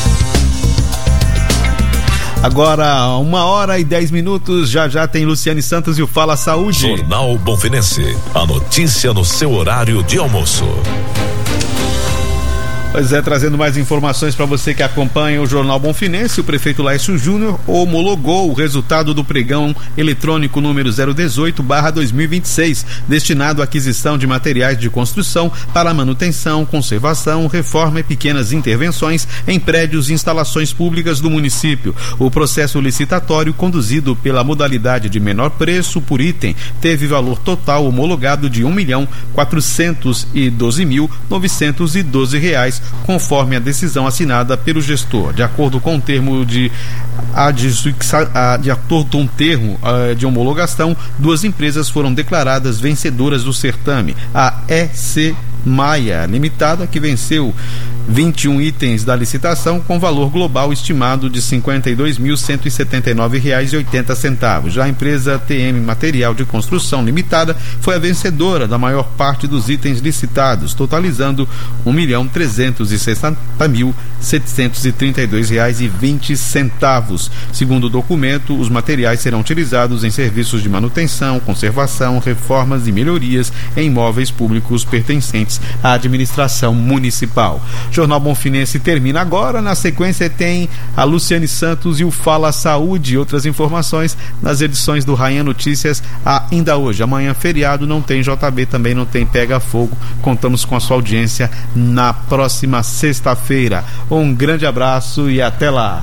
Agora, 1h10, já tem Luciane Santos e o Fala Saúde. Jornal Bonfinense, a notícia no seu horário de almoço. Pois é, trazendo mais informações para você que acompanha o Jornal Bonfinense. O prefeito Laércio Júnior homologou o resultado do pregão eletrônico número 018/2026, destinado à aquisição de materiais de construção para manutenção, conservação, reforma e pequenas intervenções em prédios e instalações públicas do município. O processo licitatório, conduzido pela modalidade de menor preço por item, teve valor total homologado de R$ 1.412.912, conforme a decisão assinada pelo gestor. De acordo com o termo de homologação, 2 empresas foram declaradas vencedoras do certame. A EC Maia Limitada, que venceu 21 itens da licitação com valor global estimado de R$ 52.179,80. Já a empresa TM Material de Construção Limitada foi a vencedora da maior parte dos itens licitados, totalizando R$ 1.360.732,20. Segundo o documento, os materiais serão utilizados em serviços de manutenção, conservação, reformas e melhorias em imóveis públicos pertencentes à administração municipal. Jornal Bonfinense termina agora. Na sequência tem a Luciane Santos e o Fala Saúde. Outras informações nas edições do Rainha Notícias ainda hoje. Amanhã, feriado, não tem JB, também não tem Pega Fogo. Contamos com a sua audiência na próxima sexta-feira. Um grande abraço e até lá.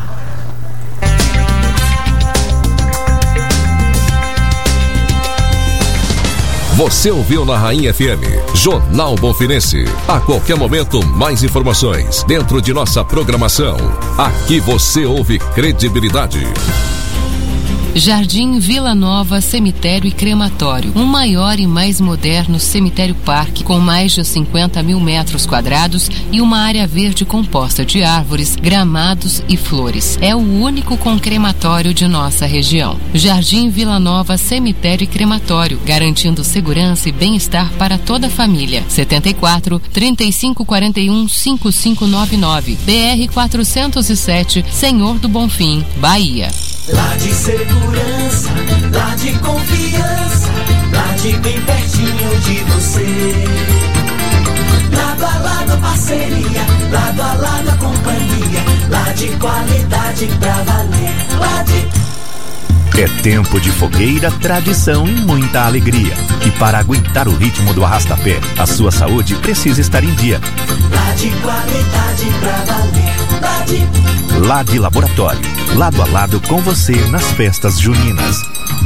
Você ouviu na Rainha FM, Jornal Bonfinense. A qualquer momento, mais informações dentro de nossa programação. Aqui você ouve credibilidade. Jardim Vila Nova Cemitério e Crematório, um maior e mais moderno cemitério-parque com mais de 50 mil metros quadrados e uma área verde composta de árvores, gramados e flores. É o único com crematório de nossa região. Jardim Vila Nova Cemitério e Crematório, garantindo segurança e bem-estar para toda a família. 74 3541 5599, BR 407, Senhor do Bonfim, Bahia. Lá de segurança, lá de confiança, lá de bem pertinho de você. Lado a lado parceria, lado a lado a companhia, lá de qualidade pra valer, lá de... É tempo de fogueira, tradição e muita alegria. E para aguentar o ritmo do arrastapé, a sua saúde precisa estar em dia. Lá de qualidade pra valer, lá de... Lá de Laboratório, lado a lado com você nas festas juninas.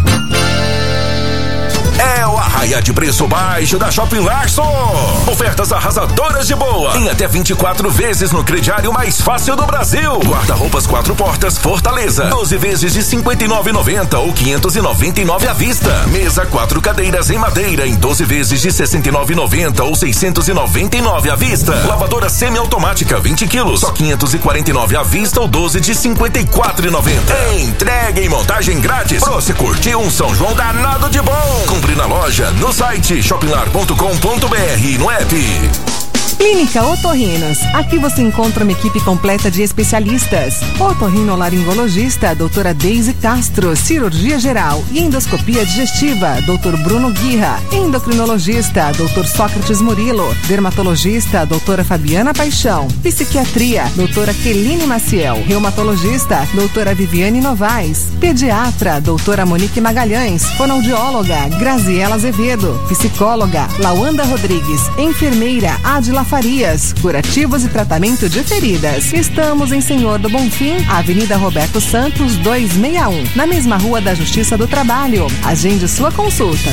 É o arraia de preço baixo da Shopping Larson. Ofertas arrasadoras de boa. Em até 24 vezes no crediário mais fácil do Brasil. Guarda-roupas 4 portas Fortaleza. 12 vezes de R$ 59,90 ou R$ 599 à vista. Mesa 4 cadeiras em madeira em 12 vezes de R$ 69,90 ou R$ 699 à vista. Lavadora semiautomática 20 quilos. Só R$ 549 à vista ou 12 de R$ 54,90. Entrega e montagem grátis. Pra você curtir um São João danado de bom. Compre na loja, no site shopinlar.com.br e no app. Clínica Otorrinos. Aqui você encontra uma equipe completa de especialistas. Otorrinolaringologista, doutora Deise Castro. Cirurgia geral e endoscopia digestiva, doutor Bruno Guirra. Endocrinologista, doutor Sócrates Murilo. Dermatologista, doutora Fabiana Paixão. Psiquiatria, doutora Keline Maciel. Reumatologista, doutora Viviane Novaes. Pediatra, doutora Monique Magalhães. Fonoaudióloga, Graziela Azevedo. Psicóloga, Lawanda Rodrigues. Enfermeira, Adila Farias. Curativos e tratamento de feridas. Estamos em Senhor do Bonfim, Avenida Roberto Santos 261, na mesma Rua da Justiça do Trabalho. Agende sua consulta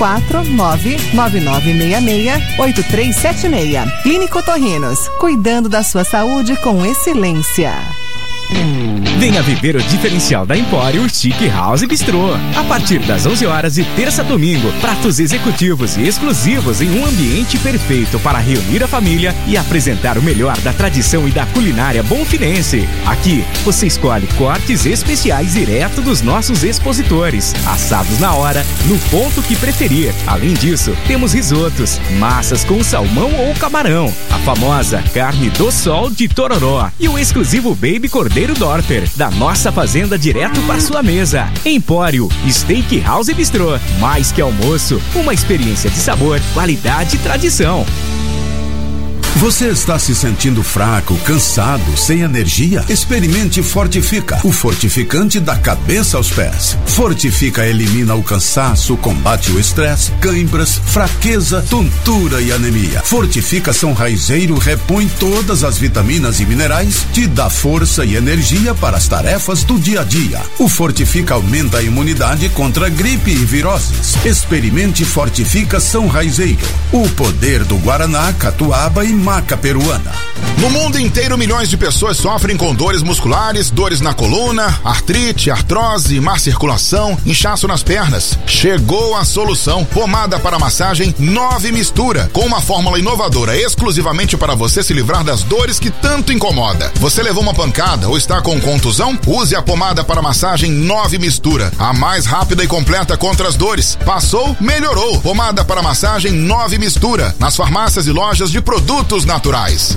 74999668376. Clínica Otorrinos, cuidando da sua saúde com excelência. Venha viver o diferencial da Empório Chique House Bistrô. A partir das 11 horas de terça a domingo, pratos executivos e exclusivos em um ambiente perfeito para reunir a família e apresentar o melhor da tradição e da culinária bonfinense. Aqui, você escolhe cortes especiais direto dos nossos expositores, assados na hora, no ponto que preferir. Além disso, temos risotos, massas com salmão ou camarão, a famosa carne do sol de Tororó e o exclusivo Baby Cordeiro Dorper, da nossa fazenda direto para sua mesa. Empório Steakhouse Bistrô. Mais que almoço, uma experiência de sabor, qualidade e tradição. Você está se sentindo fraco, cansado, sem energia? Experimente Fortifica, o fortificante da cabeça aos pés. Fortifica elimina o cansaço, combate o estresse, cãibras, fraqueza, tontura e anemia. Fortifica São Raizeiro repõe todas as vitaminas e minerais, te dá força e energia para as tarefas do dia a dia. O Fortifica aumenta a imunidade contra gripe e viroses. Experimente Fortifica São Raizeiro, o poder do Guaraná, Catuaba e maca peruana. No mundo inteiro, milhões de pessoas sofrem com dores musculares, dores na coluna, artrite, artrose, má circulação, inchaço nas pernas. Chegou a solução. Pomada para massagem 9 Mistura, com uma fórmula inovadora exclusivamente para você se livrar das dores que tanto incomoda. Você levou uma pancada ou está com contusão? Use a pomada para massagem 9 Mistura, a mais rápida e completa contra as dores. Passou, melhorou. Pomada para massagem 9 Mistura, nas farmácias e lojas de produtos naturais.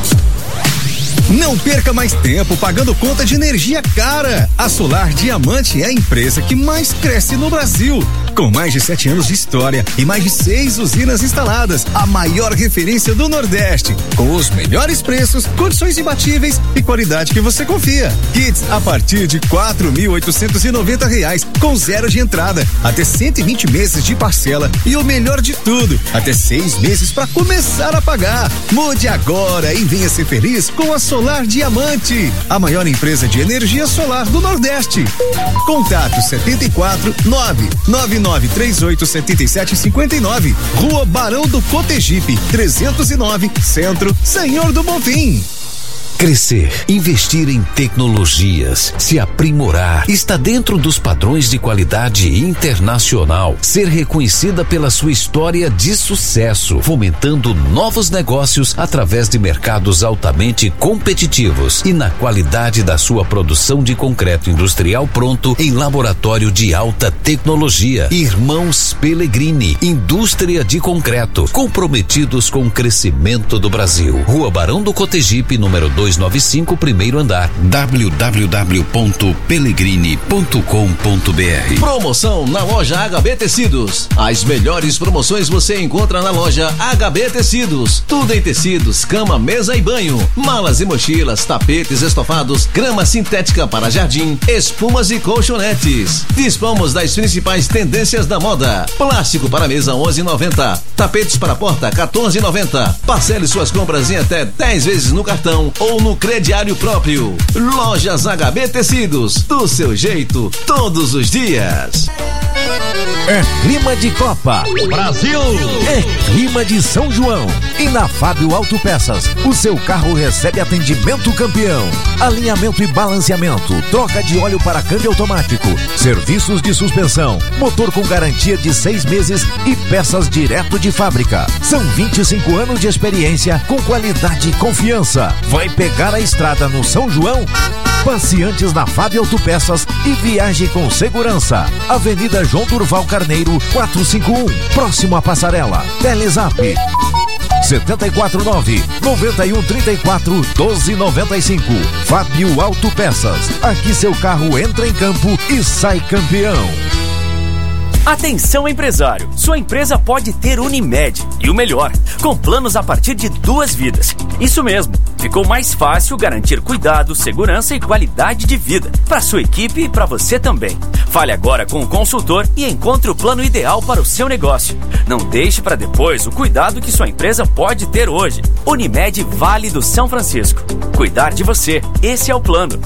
Não perca mais tempo pagando conta de energia cara. A Solar Diamante é a empresa que mais cresce no Brasil. Com mais de 7 anos de história e mais de 6 usinas instaladas, a maior referência do Nordeste. Com os melhores preços, condições imbatíveis e qualidade que você confia. Kits a partir de R$4.890, com 0 de entrada, até 120 meses de parcela e o melhor de tudo, até 6 meses para começar a pagar. Mude agora e venha ser feliz com a Solar Diamante, a maior empresa de energia solar do Nordeste. Contato 74999387759, Rua Barão do Cotegipe, 309, Centro, Senhor do Bonfim. Crescer, investir em tecnologias, se aprimorar, está dentro dos padrões de qualidade internacional. Ser reconhecida pela sua história de sucesso, fomentando novos negócios através de mercados altamente competitivos e na qualidade da sua produção de concreto industrial pronto em laboratório de alta tecnologia. Irmãos Pellegrini, indústria de concreto, comprometidos com o crescimento do Brasil. Rua Barão do Cotegipe, número 295, primeiro andar. www.pellegrini.com.br. Promoção na loja HB Tecidos. As melhores promoções você encontra na loja HB Tecidos. Tudo em tecidos, cama, mesa e banho, malas e mochilas, tapetes estofados, grama sintética para jardim, espumas e colchonetes. Dispomos das principais tendências da moda. Plástico para mesa 11,90. Tapetes para porta 14,90. Parcele suas compras em até 10 vezes no cartão ou no crediário próprio. Lojas HB Tecidos, do seu jeito, todos os dias. É clima de Copa Brasil, é clima de São João. E na Fábio Autopeças, o seu carro recebe atendimento campeão, alinhamento e balanceamento, troca de óleo para câmbio automático, serviços de suspensão, motor com garantia de 6 meses e peças direto de fábrica. São 25 anos de experiência com qualidade e confiança. Vai pegar a estrada no São João? Passe antes na Fábio Autopeças e viaje com segurança. Avenida João Durval Carneiro, 451, próximo à Passarela. Telezap 749-9134-1295. Fábio Autopeças. Aqui seu carro entra em campo e sai campeão. Atenção, empresário! Sua empresa pode ter Unimed. E o melhor, com planos a partir de 2 vidas. Isso mesmo, ficou mais fácil garantir cuidado, segurança e qualidade de vida para sua equipe e para você também. Fale agora com o consultor e encontre o plano ideal para o seu negócio. Não deixe para depois o cuidado que sua empresa pode ter hoje. Unimed Vale do São Francisco. Cuidar de você, esse é o plano.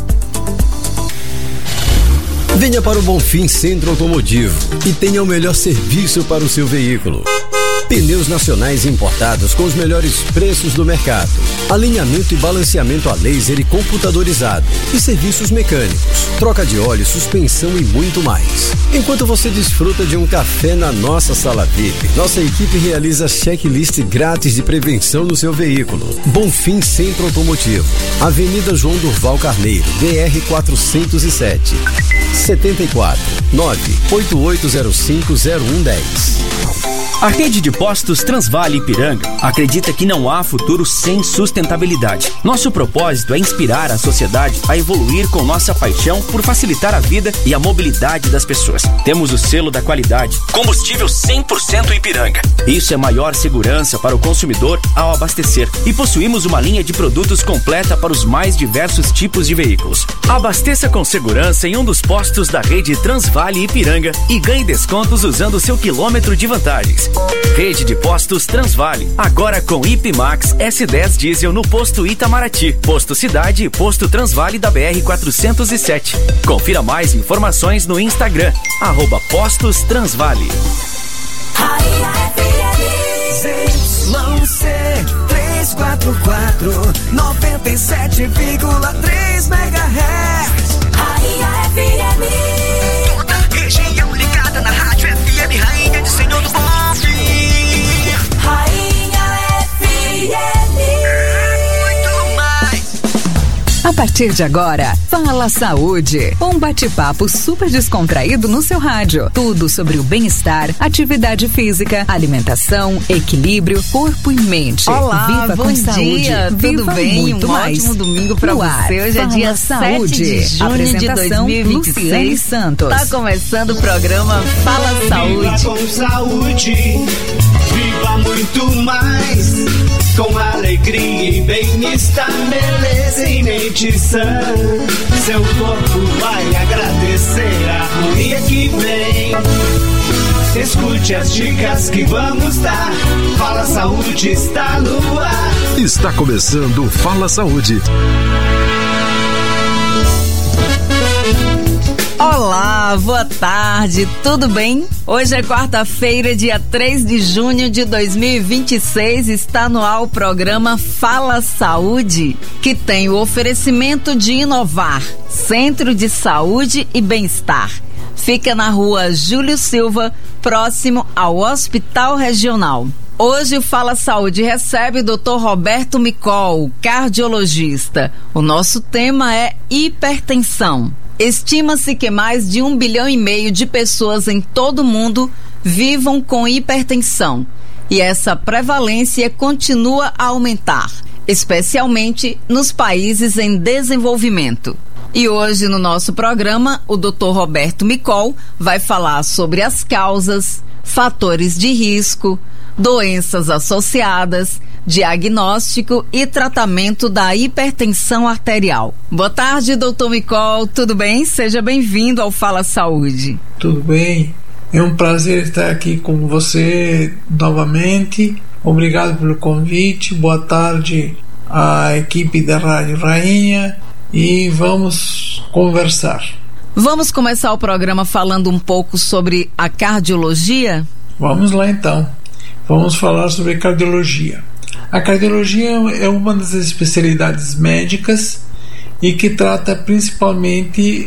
Venha para o Bonfim Centro Automotivo e tenha o melhor serviço para o seu veículo. Pneus nacionais importados com os melhores preços do mercado. Alinhamento e balanceamento a laser e computadorizado. E serviços mecânicos. Troca de óleo, suspensão e muito mais. Enquanto você desfruta de um café na nossa sala VIP, nossa equipe realiza checklist grátis de prevenção no seu veículo. Bonfim Centro Automotivo. Avenida João Durval Carneiro, BR 407. 74 98805 0110. A rede de postos Transvale Ipiranga acredita que não há futuro sem sustentabilidade. Nosso propósito é inspirar a sociedade a evoluir com nossa paixão por facilitar a vida e a mobilidade das pessoas. Temos o selo da qualidade, combustível 100% Ipiranga. Isso é maior segurança para o consumidor ao abastecer. E possuímos uma linha de produtos completa para os mais diversos tipos de veículos. Abasteça com segurança em um dos postos da rede Transvale Ipiranga e ganhe descontos usando o seu quilômetro de vantagens. Rede de postos Transvale, agora com Ipimax S10 Diesel no posto Itamaraty, posto Cidade e posto Transvale da BR 407. Confira mais informações no Instagram, @Postos Transvale. ZYC 344 97,3 MHz. Rainha FM. Toda região ligada na rádio FM, Rainha de Senhor do Bonfim. Rainha FM. Muito mais. A partir de agora, Fala Saúde. Um bate-papo super descontraído no seu rádio. Tudo sobre o bem-estar, atividade física, alimentação, equilíbrio, corpo e mente. Olá, Viva bom com dia, saúde. tudo Viva bem? muito Um mais. ótimo domingo pra No você. ar, Hoje é Fala dia Saúde. 7 de junho de Apresentação, 2026. Luciane Santos. Tá começando o programa Fala Saúde. Viva com saúde, viva muito mais. Com alegria e bem-estar, beleza e mente sã. Seu corpo vai agradecer a harmonia que vem. Escute as dicas que vamos dar. Fala Saúde está no ar. Está começando o Fala Saúde. Olá, boa tarde, tudo bem? Hoje é quarta-feira, dia 3 de junho de 2026, está no ar o programa Fala Saúde, que tem o oferecimento de Inovar, Centro de Saúde e Bem-Estar. Fica na rua Júlio Silva, próximo ao Hospital Regional. Hoje o Fala Saúde recebe o Dr. Roberto Micol, cardiologista. O nosso tema é hipertensão. Estima-se que mais de 1,5 bilhão de pessoas em todo o mundo vivam com hipertensão. E essa prevalência continua a aumentar, especialmente nos países em desenvolvimento. E hoje no nosso programa, o Dr. Roberto Micol vai falar sobre as causas, fatores de risco, doenças associadas, diagnóstico e tratamento da hipertensão arterial. Boa tarde, doutor Micol, tudo bem? Seja bem-vindo ao Fala Saúde. Tudo bem, é um prazer estar aqui com você novamente. Obrigado pelo convite, boa tarde à equipe da Rádio Rainha e vamos conversar. Vamos começar o programa falando um pouco sobre a cardiologia? Vamos lá então, vamos falar sobre cardiologia. A cardiologia é uma das especialidades médicas e que trata principalmente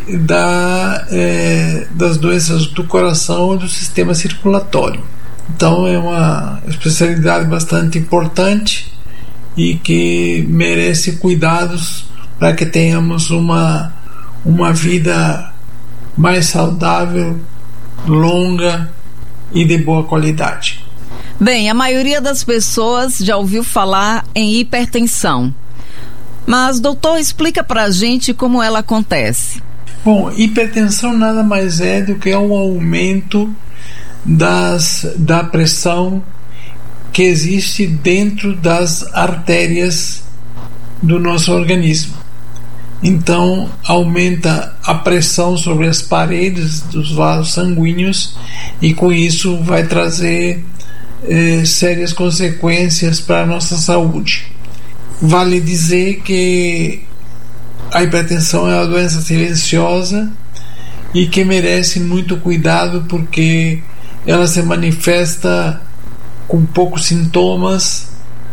das doenças do coração e do sistema circulatório. Então é uma especialidade bastante importante e que merece cuidados para que tenhamos uma vida mais saudável, longa e de boa qualidade. Bem, a maioria das pessoas já ouviu falar em hipertensão. Mas, doutor, explica pra gente como ela acontece. Bom, hipertensão nada mais é do que um aumento da pressão que existe dentro das artérias do nosso organismo. Então, aumenta a pressão sobre as paredes dos vasos sanguíneos e com isso vai trazer sérias consequências para a nossa saúde. Vale dizer que a hipertensão é uma doença silenciosa e que merece muito cuidado porque ela se manifesta com poucos sintomas,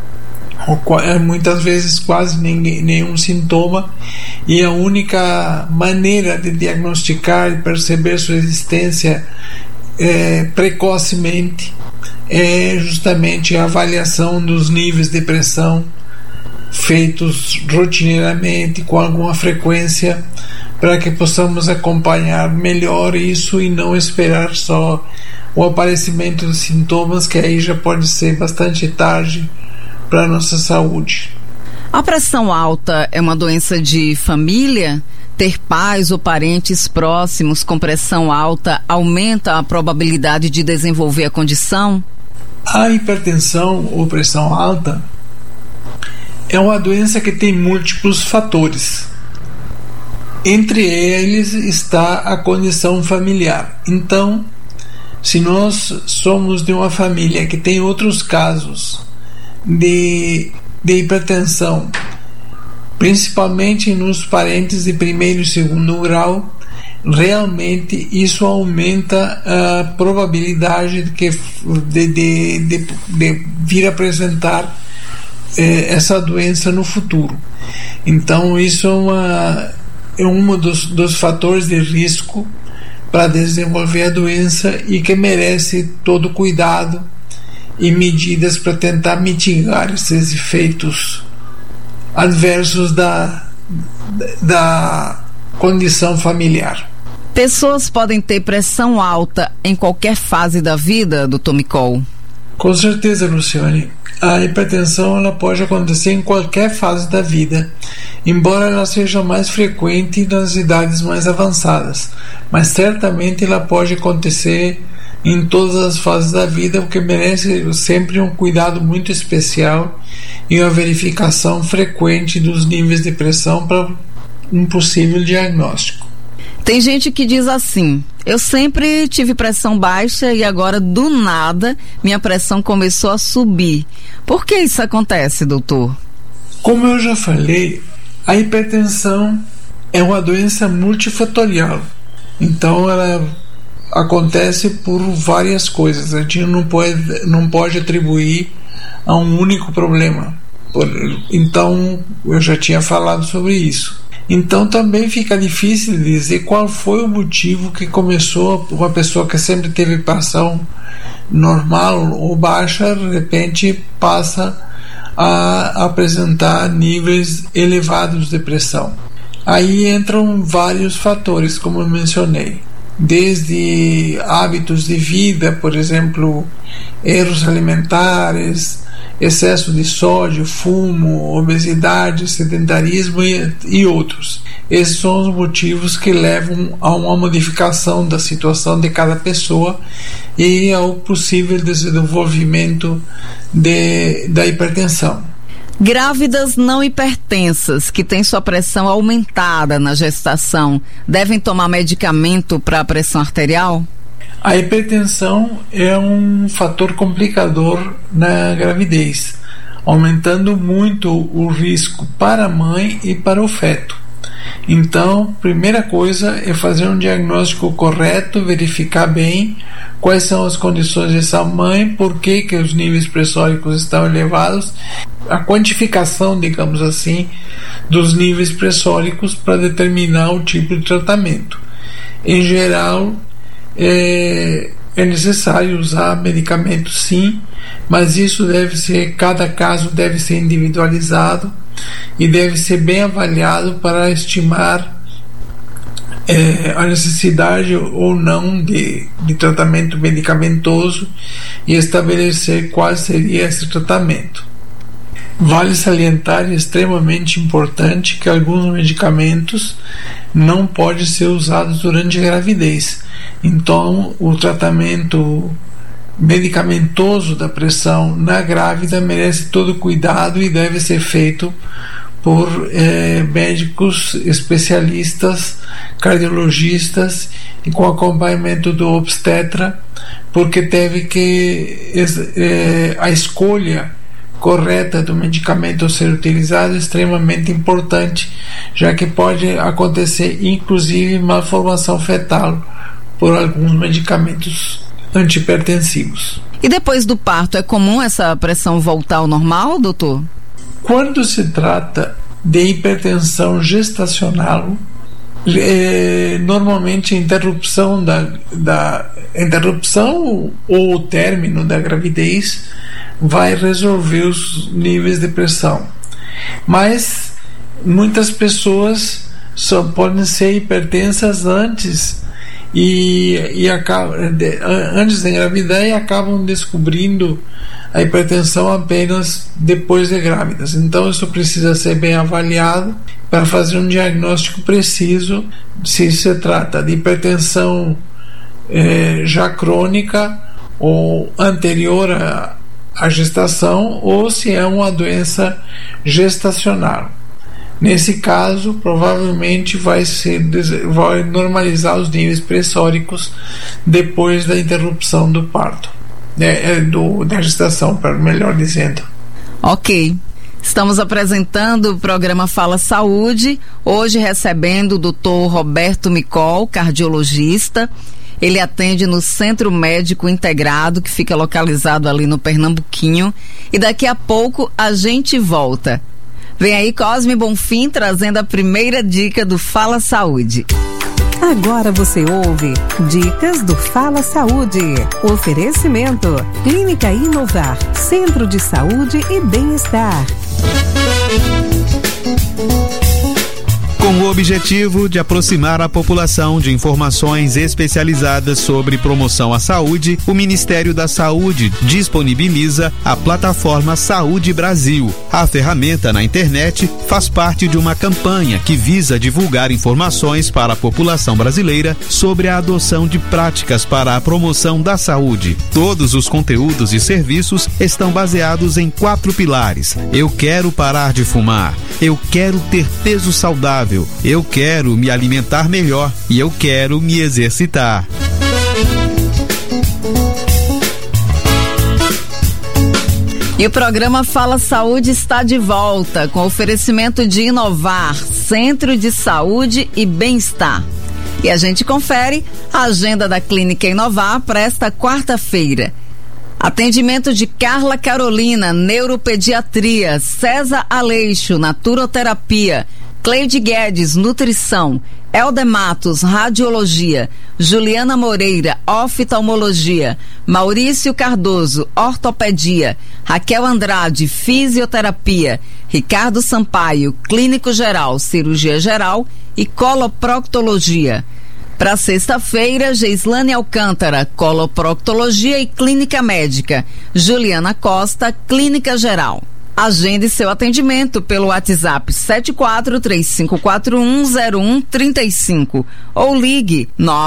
muitas vezes quase nenhum sintoma, e a única maneira de diagnosticar e perceber sua existência precocemente é justamente a avaliação dos níveis de pressão feitos rotineiramente com alguma frequência para que possamos acompanhar melhor isso e não esperar só o aparecimento de sintomas, que aí já pode ser bastante tarde para a nossa saúde. A pressão alta é uma doença de família? Ter pais ou parentes próximos com pressão alta aumenta a probabilidade de desenvolver a condição? A hipertensão ou pressão alta é uma doença que tem múltiplos fatores. Entre eles está a condição familiar. Então, se nós somos de uma família que tem outros casos de hipertensão, principalmente nos parentes de primeiro e segundo grau, realmente isso aumenta a probabilidade de vir apresentar essa doença no futuro. Então isso é um dos fatores de risco para desenvolver a doença e que merece todo cuidado e medidas para tentar mitigar esses efeitos adversos da condição familiar. Pessoas podem ter pressão alta em qualquer fase da vida, doutor Micol? Com certeza, Luciane. A hipertensão ela pode acontecer em qualquer fase da vida, embora ela seja mais frequente nas idades mais avançadas, mas certamente ela pode acontecer em todas as fases da vida, o que merece sempre um cuidado muito especial e uma verificação frequente dos níveis de pressão para um possível diagnóstico. Tem gente que diz assim: eu sempre tive pressão baixa e agora do nada minha pressão começou a subir. Por que isso acontece, doutor? Como eu já falei, a hipertensão é uma doença multifatorial. Então ela acontece por várias coisas. A gente não pode atribuir a um único problema. Então eu já tinha falado sobre isso. Então também fica difícil dizer qual foi o motivo que começou uma pessoa que sempre teve pressão normal ou baixa, de repente passa a apresentar níveis elevados de pressão. Aí entram vários fatores, como eu mencionei, desde hábitos de vida, por exemplo, erros alimentares, excesso de sódio, fumo, obesidade, sedentarismo e outros. Esses são os motivos que levam a uma modificação da situação de cada pessoa e ao possível desenvolvimento da hipertensão. Grávidas não hipertensas que têm sua pressão aumentada na gestação devem tomar medicamento para a pressão arterial? A hipertensão é um fator complicador na gravidez, aumentando muito o risco para a mãe e para o feto. Então, primeira coisa é fazer um diagnóstico correto, verificar bem quais são as condições dessa mãe, por que os níveis pressóricos estão elevados, a quantificação, digamos assim, dos níveis pressóricos para determinar o tipo de tratamento. Em geral, é necessário usar medicamentos, sim, mas isso cada caso deve ser individualizado e deve ser bem avaliado para estimar a necessidade ou não de tratamento medicamentoso e estabelecer qual seria esse tratamento. Vale salientar, extremamente importante, que alguns medicamentos não podem ser usados durante a gravidez. Então, o tratamento medicamentoso da pressão na grávida merece todo cuidado e deve ser feito por médicos especialistas, cardiologistas e com acompanhamento do obstetra, porque a escolha correta do medicamento a ser utilizado é extremamente importante, já que pode acontecer inclusive malformação fetal por alguns medicamentos antihipertensivos. E depois do parto é comum essa pressão voltar ao normal, doutor? Quando se trata de hipertensão gestacional, normalmente a interrupção ou o término da gravidez vai resolver os níveis de pressão. Mas muitas pessoas só podem ser hipertensas antes antes de engravidar e acabam descobrindo a hipertensão apenas depois de grávidas. Então isso precisa ser bem avaliado para fazer um diagnóstico preciso se se trata de hipertensão já crônica ou anterior à gestação, ou se é uma doença gestacional. Nesse caso, provavelmente vai normalizar os níveis pressóricos depois da interrupção do parto, da gestação, melhor dizendo. Ok. Estamos apresentando o programa Fala Saúde, hoje recebendo o Dr. Roberto Micol, cardiologista. Ele atende no Centro Médico Integrado, que fica localizado ali no Pernambuquinho. E daqui a pouco a gente volta. Vem aí Cosme Bonfim trazendo a primeira dica do Fala Saúde. Agora você ouve Dicas do Fala Saúde. Oferecimento: Clínica Inovar, Centro de Saúde e Bem-Estar. Com o objetivo de aproximar a população de informações especializadas sobre promoção à saúde, o Ministério da Saúde disponibiliza a plataforma Saúde Brasil. A ferramenta na internet faz parte de uma campanha que visa divulgar informações para a população brasileira sobre a adoção de práticas para a promoção da saúde. Todos os conteúdos e serviços estão baseados em 4 pilares: eu quero parar de fumar, eu quero ter peso saudável, eu quero me alimentar melhor e eu quero me exercitar. E o programa Fala Saúde está de volta com oferecimento de Inovar, Centro de Saúde e Bem-Estar. E a gente confere a agenda da Clínica Inovar para esta quarta-feira. Atendimento de Carla Carolina, Neuropediatria, César Aleixo, Naturoterapia, Cleide Guedes, Nutrição, Helder Matos, Radiologia, Juliana Moreira, Oftalmologia, Maurício Cardoso, Ortopedia, Raquel Andrade, Fisioterapia, Ricardo Sampaio, Clínico Geral, Cirurgia Geral e Coloproctologia. Para sexta-feira, Geislane Alcântara, Coloproctologia e Clínica Médica, Juliana Costa, Clínica Geral. Agende seu atendimento pelo WhatsApp 7435410135 ou ligue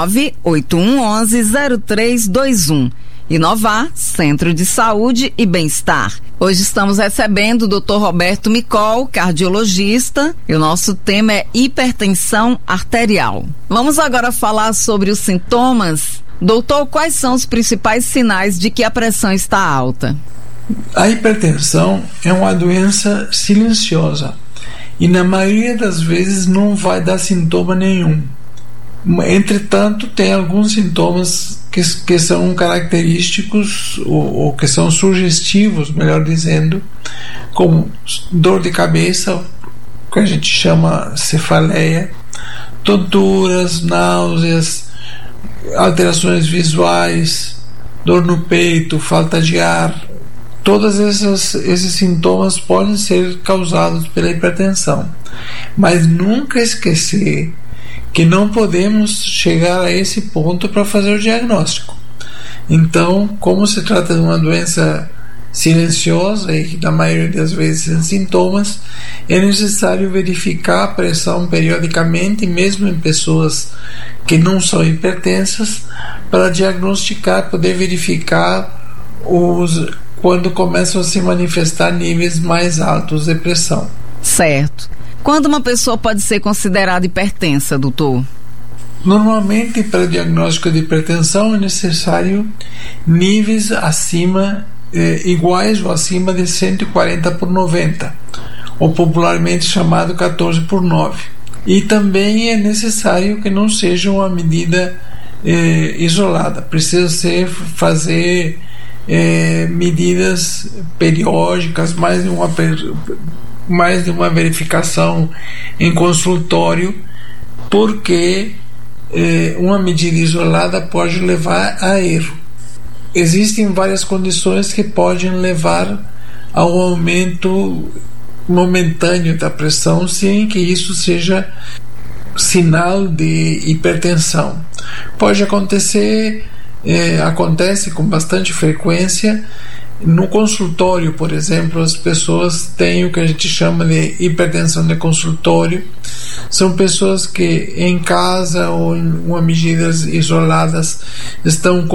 981110321. Inovar, Centro de Saúde e Bem-Estar. Hoje estamos recebendo o Dr. Roberto Micol, cardiologista, e o nosso tema é hipertensão arterial. Vamos agora falar sobre os sintomas. Doutor, quais são os principais sinais de que a pressão está alta? A hipertensão é uma doença silenciosa e na maioria das vezes não vai dar sintoma nenhum. Entretanto, tem alguns sintomas que são característicos ou que são sugestivos, melhor dizendo, como dor de cabeça, que a gente chama cefaleia, tonturas, náuseas, alterações visuais, dor no peito, falta de ar. Todos esses sintomas podem ser causados pela hipertensão, mas nunca esquecer que não podemos chegar a esse ponto para fazer o diagnóstico. Então, como se trata de uma doença silenciosa e que na maioria das vezes sem sintomas, é necessário verificar a pressão periodicamente, mesmo em pessoas que não são hipertensas, para diagnosticar, poder verificar quando começam a se manifestar níveis mais altos de pressão. Certo. Quando uma pessoa pode ser considerada hipertensa, doutor? Normalmente, para o diagnóstico de hipertensão é necessário níveis iguais ou acima de 140/90, ou popularmente chamado 14/9. E também é necessário que não seja uma medida isolada. Precisa fazer medidas periódicas, mais de uma verificação em consultório, porque uma medida isolada pode levar a erro. Existem várias condições que podem levar ao aumento momentâneo da pressão sem que isso seja sinal de hipertensão. Pode acontecer, acontece com bastante frequência. No consultório, por exemplo, as pessoas têm o que a gente chama de hipertensão de consultório. São pessoas que em casa ou em medidas isoladas estão